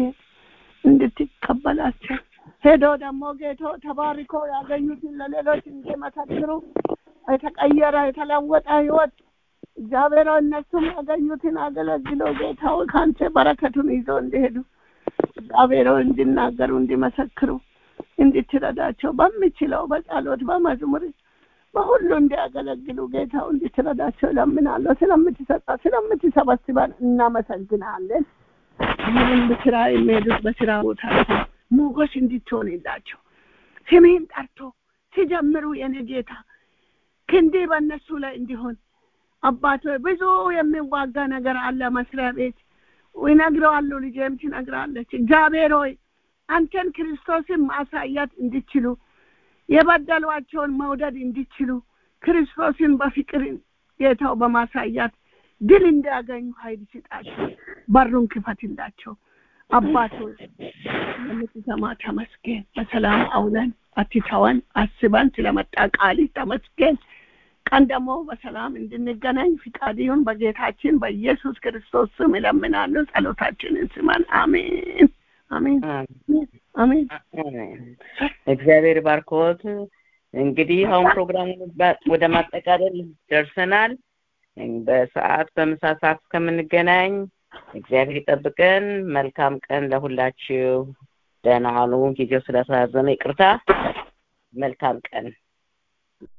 Speaker 7: እንድትቀበላቸው ሄዶ ደግሞ ጌታ ተባርኮ ያገኙትን ለሌሎች እንዲመሰክሩ የተቀየረ የተለወጠ ህይወት እግዚአብሔር እነሱም ያገኙትን አገለግለው ጌታው ካንተ በረከቱን ይዘው እንዲሄዱ እግዚአብሔር እንዲናገሩ እንዲመሰክሩ እንድትረዳቸው በሚችለው በጸሎት በመዝሙር በሁሉ እንዲያገለግሉ ጌታው እንድትረዳቸው ለምናለሁ። ስለምትሰበስበን እናመሰግናለን። ምንም በስራ የሚሄዱት በስራ ቦታ ሞገስ እንድትሆንላቸው ስምህን ጠርቶ ሲጀምሩ የኔ ጌታ ክንዴ በእነሱ ላይ እንዲሆን አባቶ ብዙ የሚዋጋ ነገር አለ መስሪያ ቤት ይነግረዋሉ። ልጄም ትነግራለች። እግዚአብሔር ሆይ አንተን ክርስቶስን ማሳየት እንዲችሉ የበደሏቸውን መውደድ እንዲችሉ ክርስቶስን በፍቅር ጌታው በማሳየት ድል እንዲያገኙ ኃይል ስጣቸው። በሩን ክፈትላቸው አባቶ። ለምትሰማ ተመስገን። በሰላም አውለን አትተወን። አስበን ስለመጣ ቃል ተመስገን። ቀን ደግሞ በሰላም እንድንገናኝ ፍቃድ ይሁን። በጌታችን በኢየሱስ ክርስቶስ ስም እለምናለሁ። ጸሎታችንን ስማን። አሜን አሜን አሜን።
Speaker 1: እግዚአብሔር ባርኮት። እንግዲህ አሁን ፕሮግራሙን ወደ ማጠቃለል ደርሰናል። በሰዓት በምሳ ሰዓት እስከምንገናኝ እግዚአብሔር ይጠብቀን። መልካም ቀን ለሁላችሁ። ደህና ሁኑ። ጊዜው ስለተራዘመ ይቅርታ። መልካም ቀን።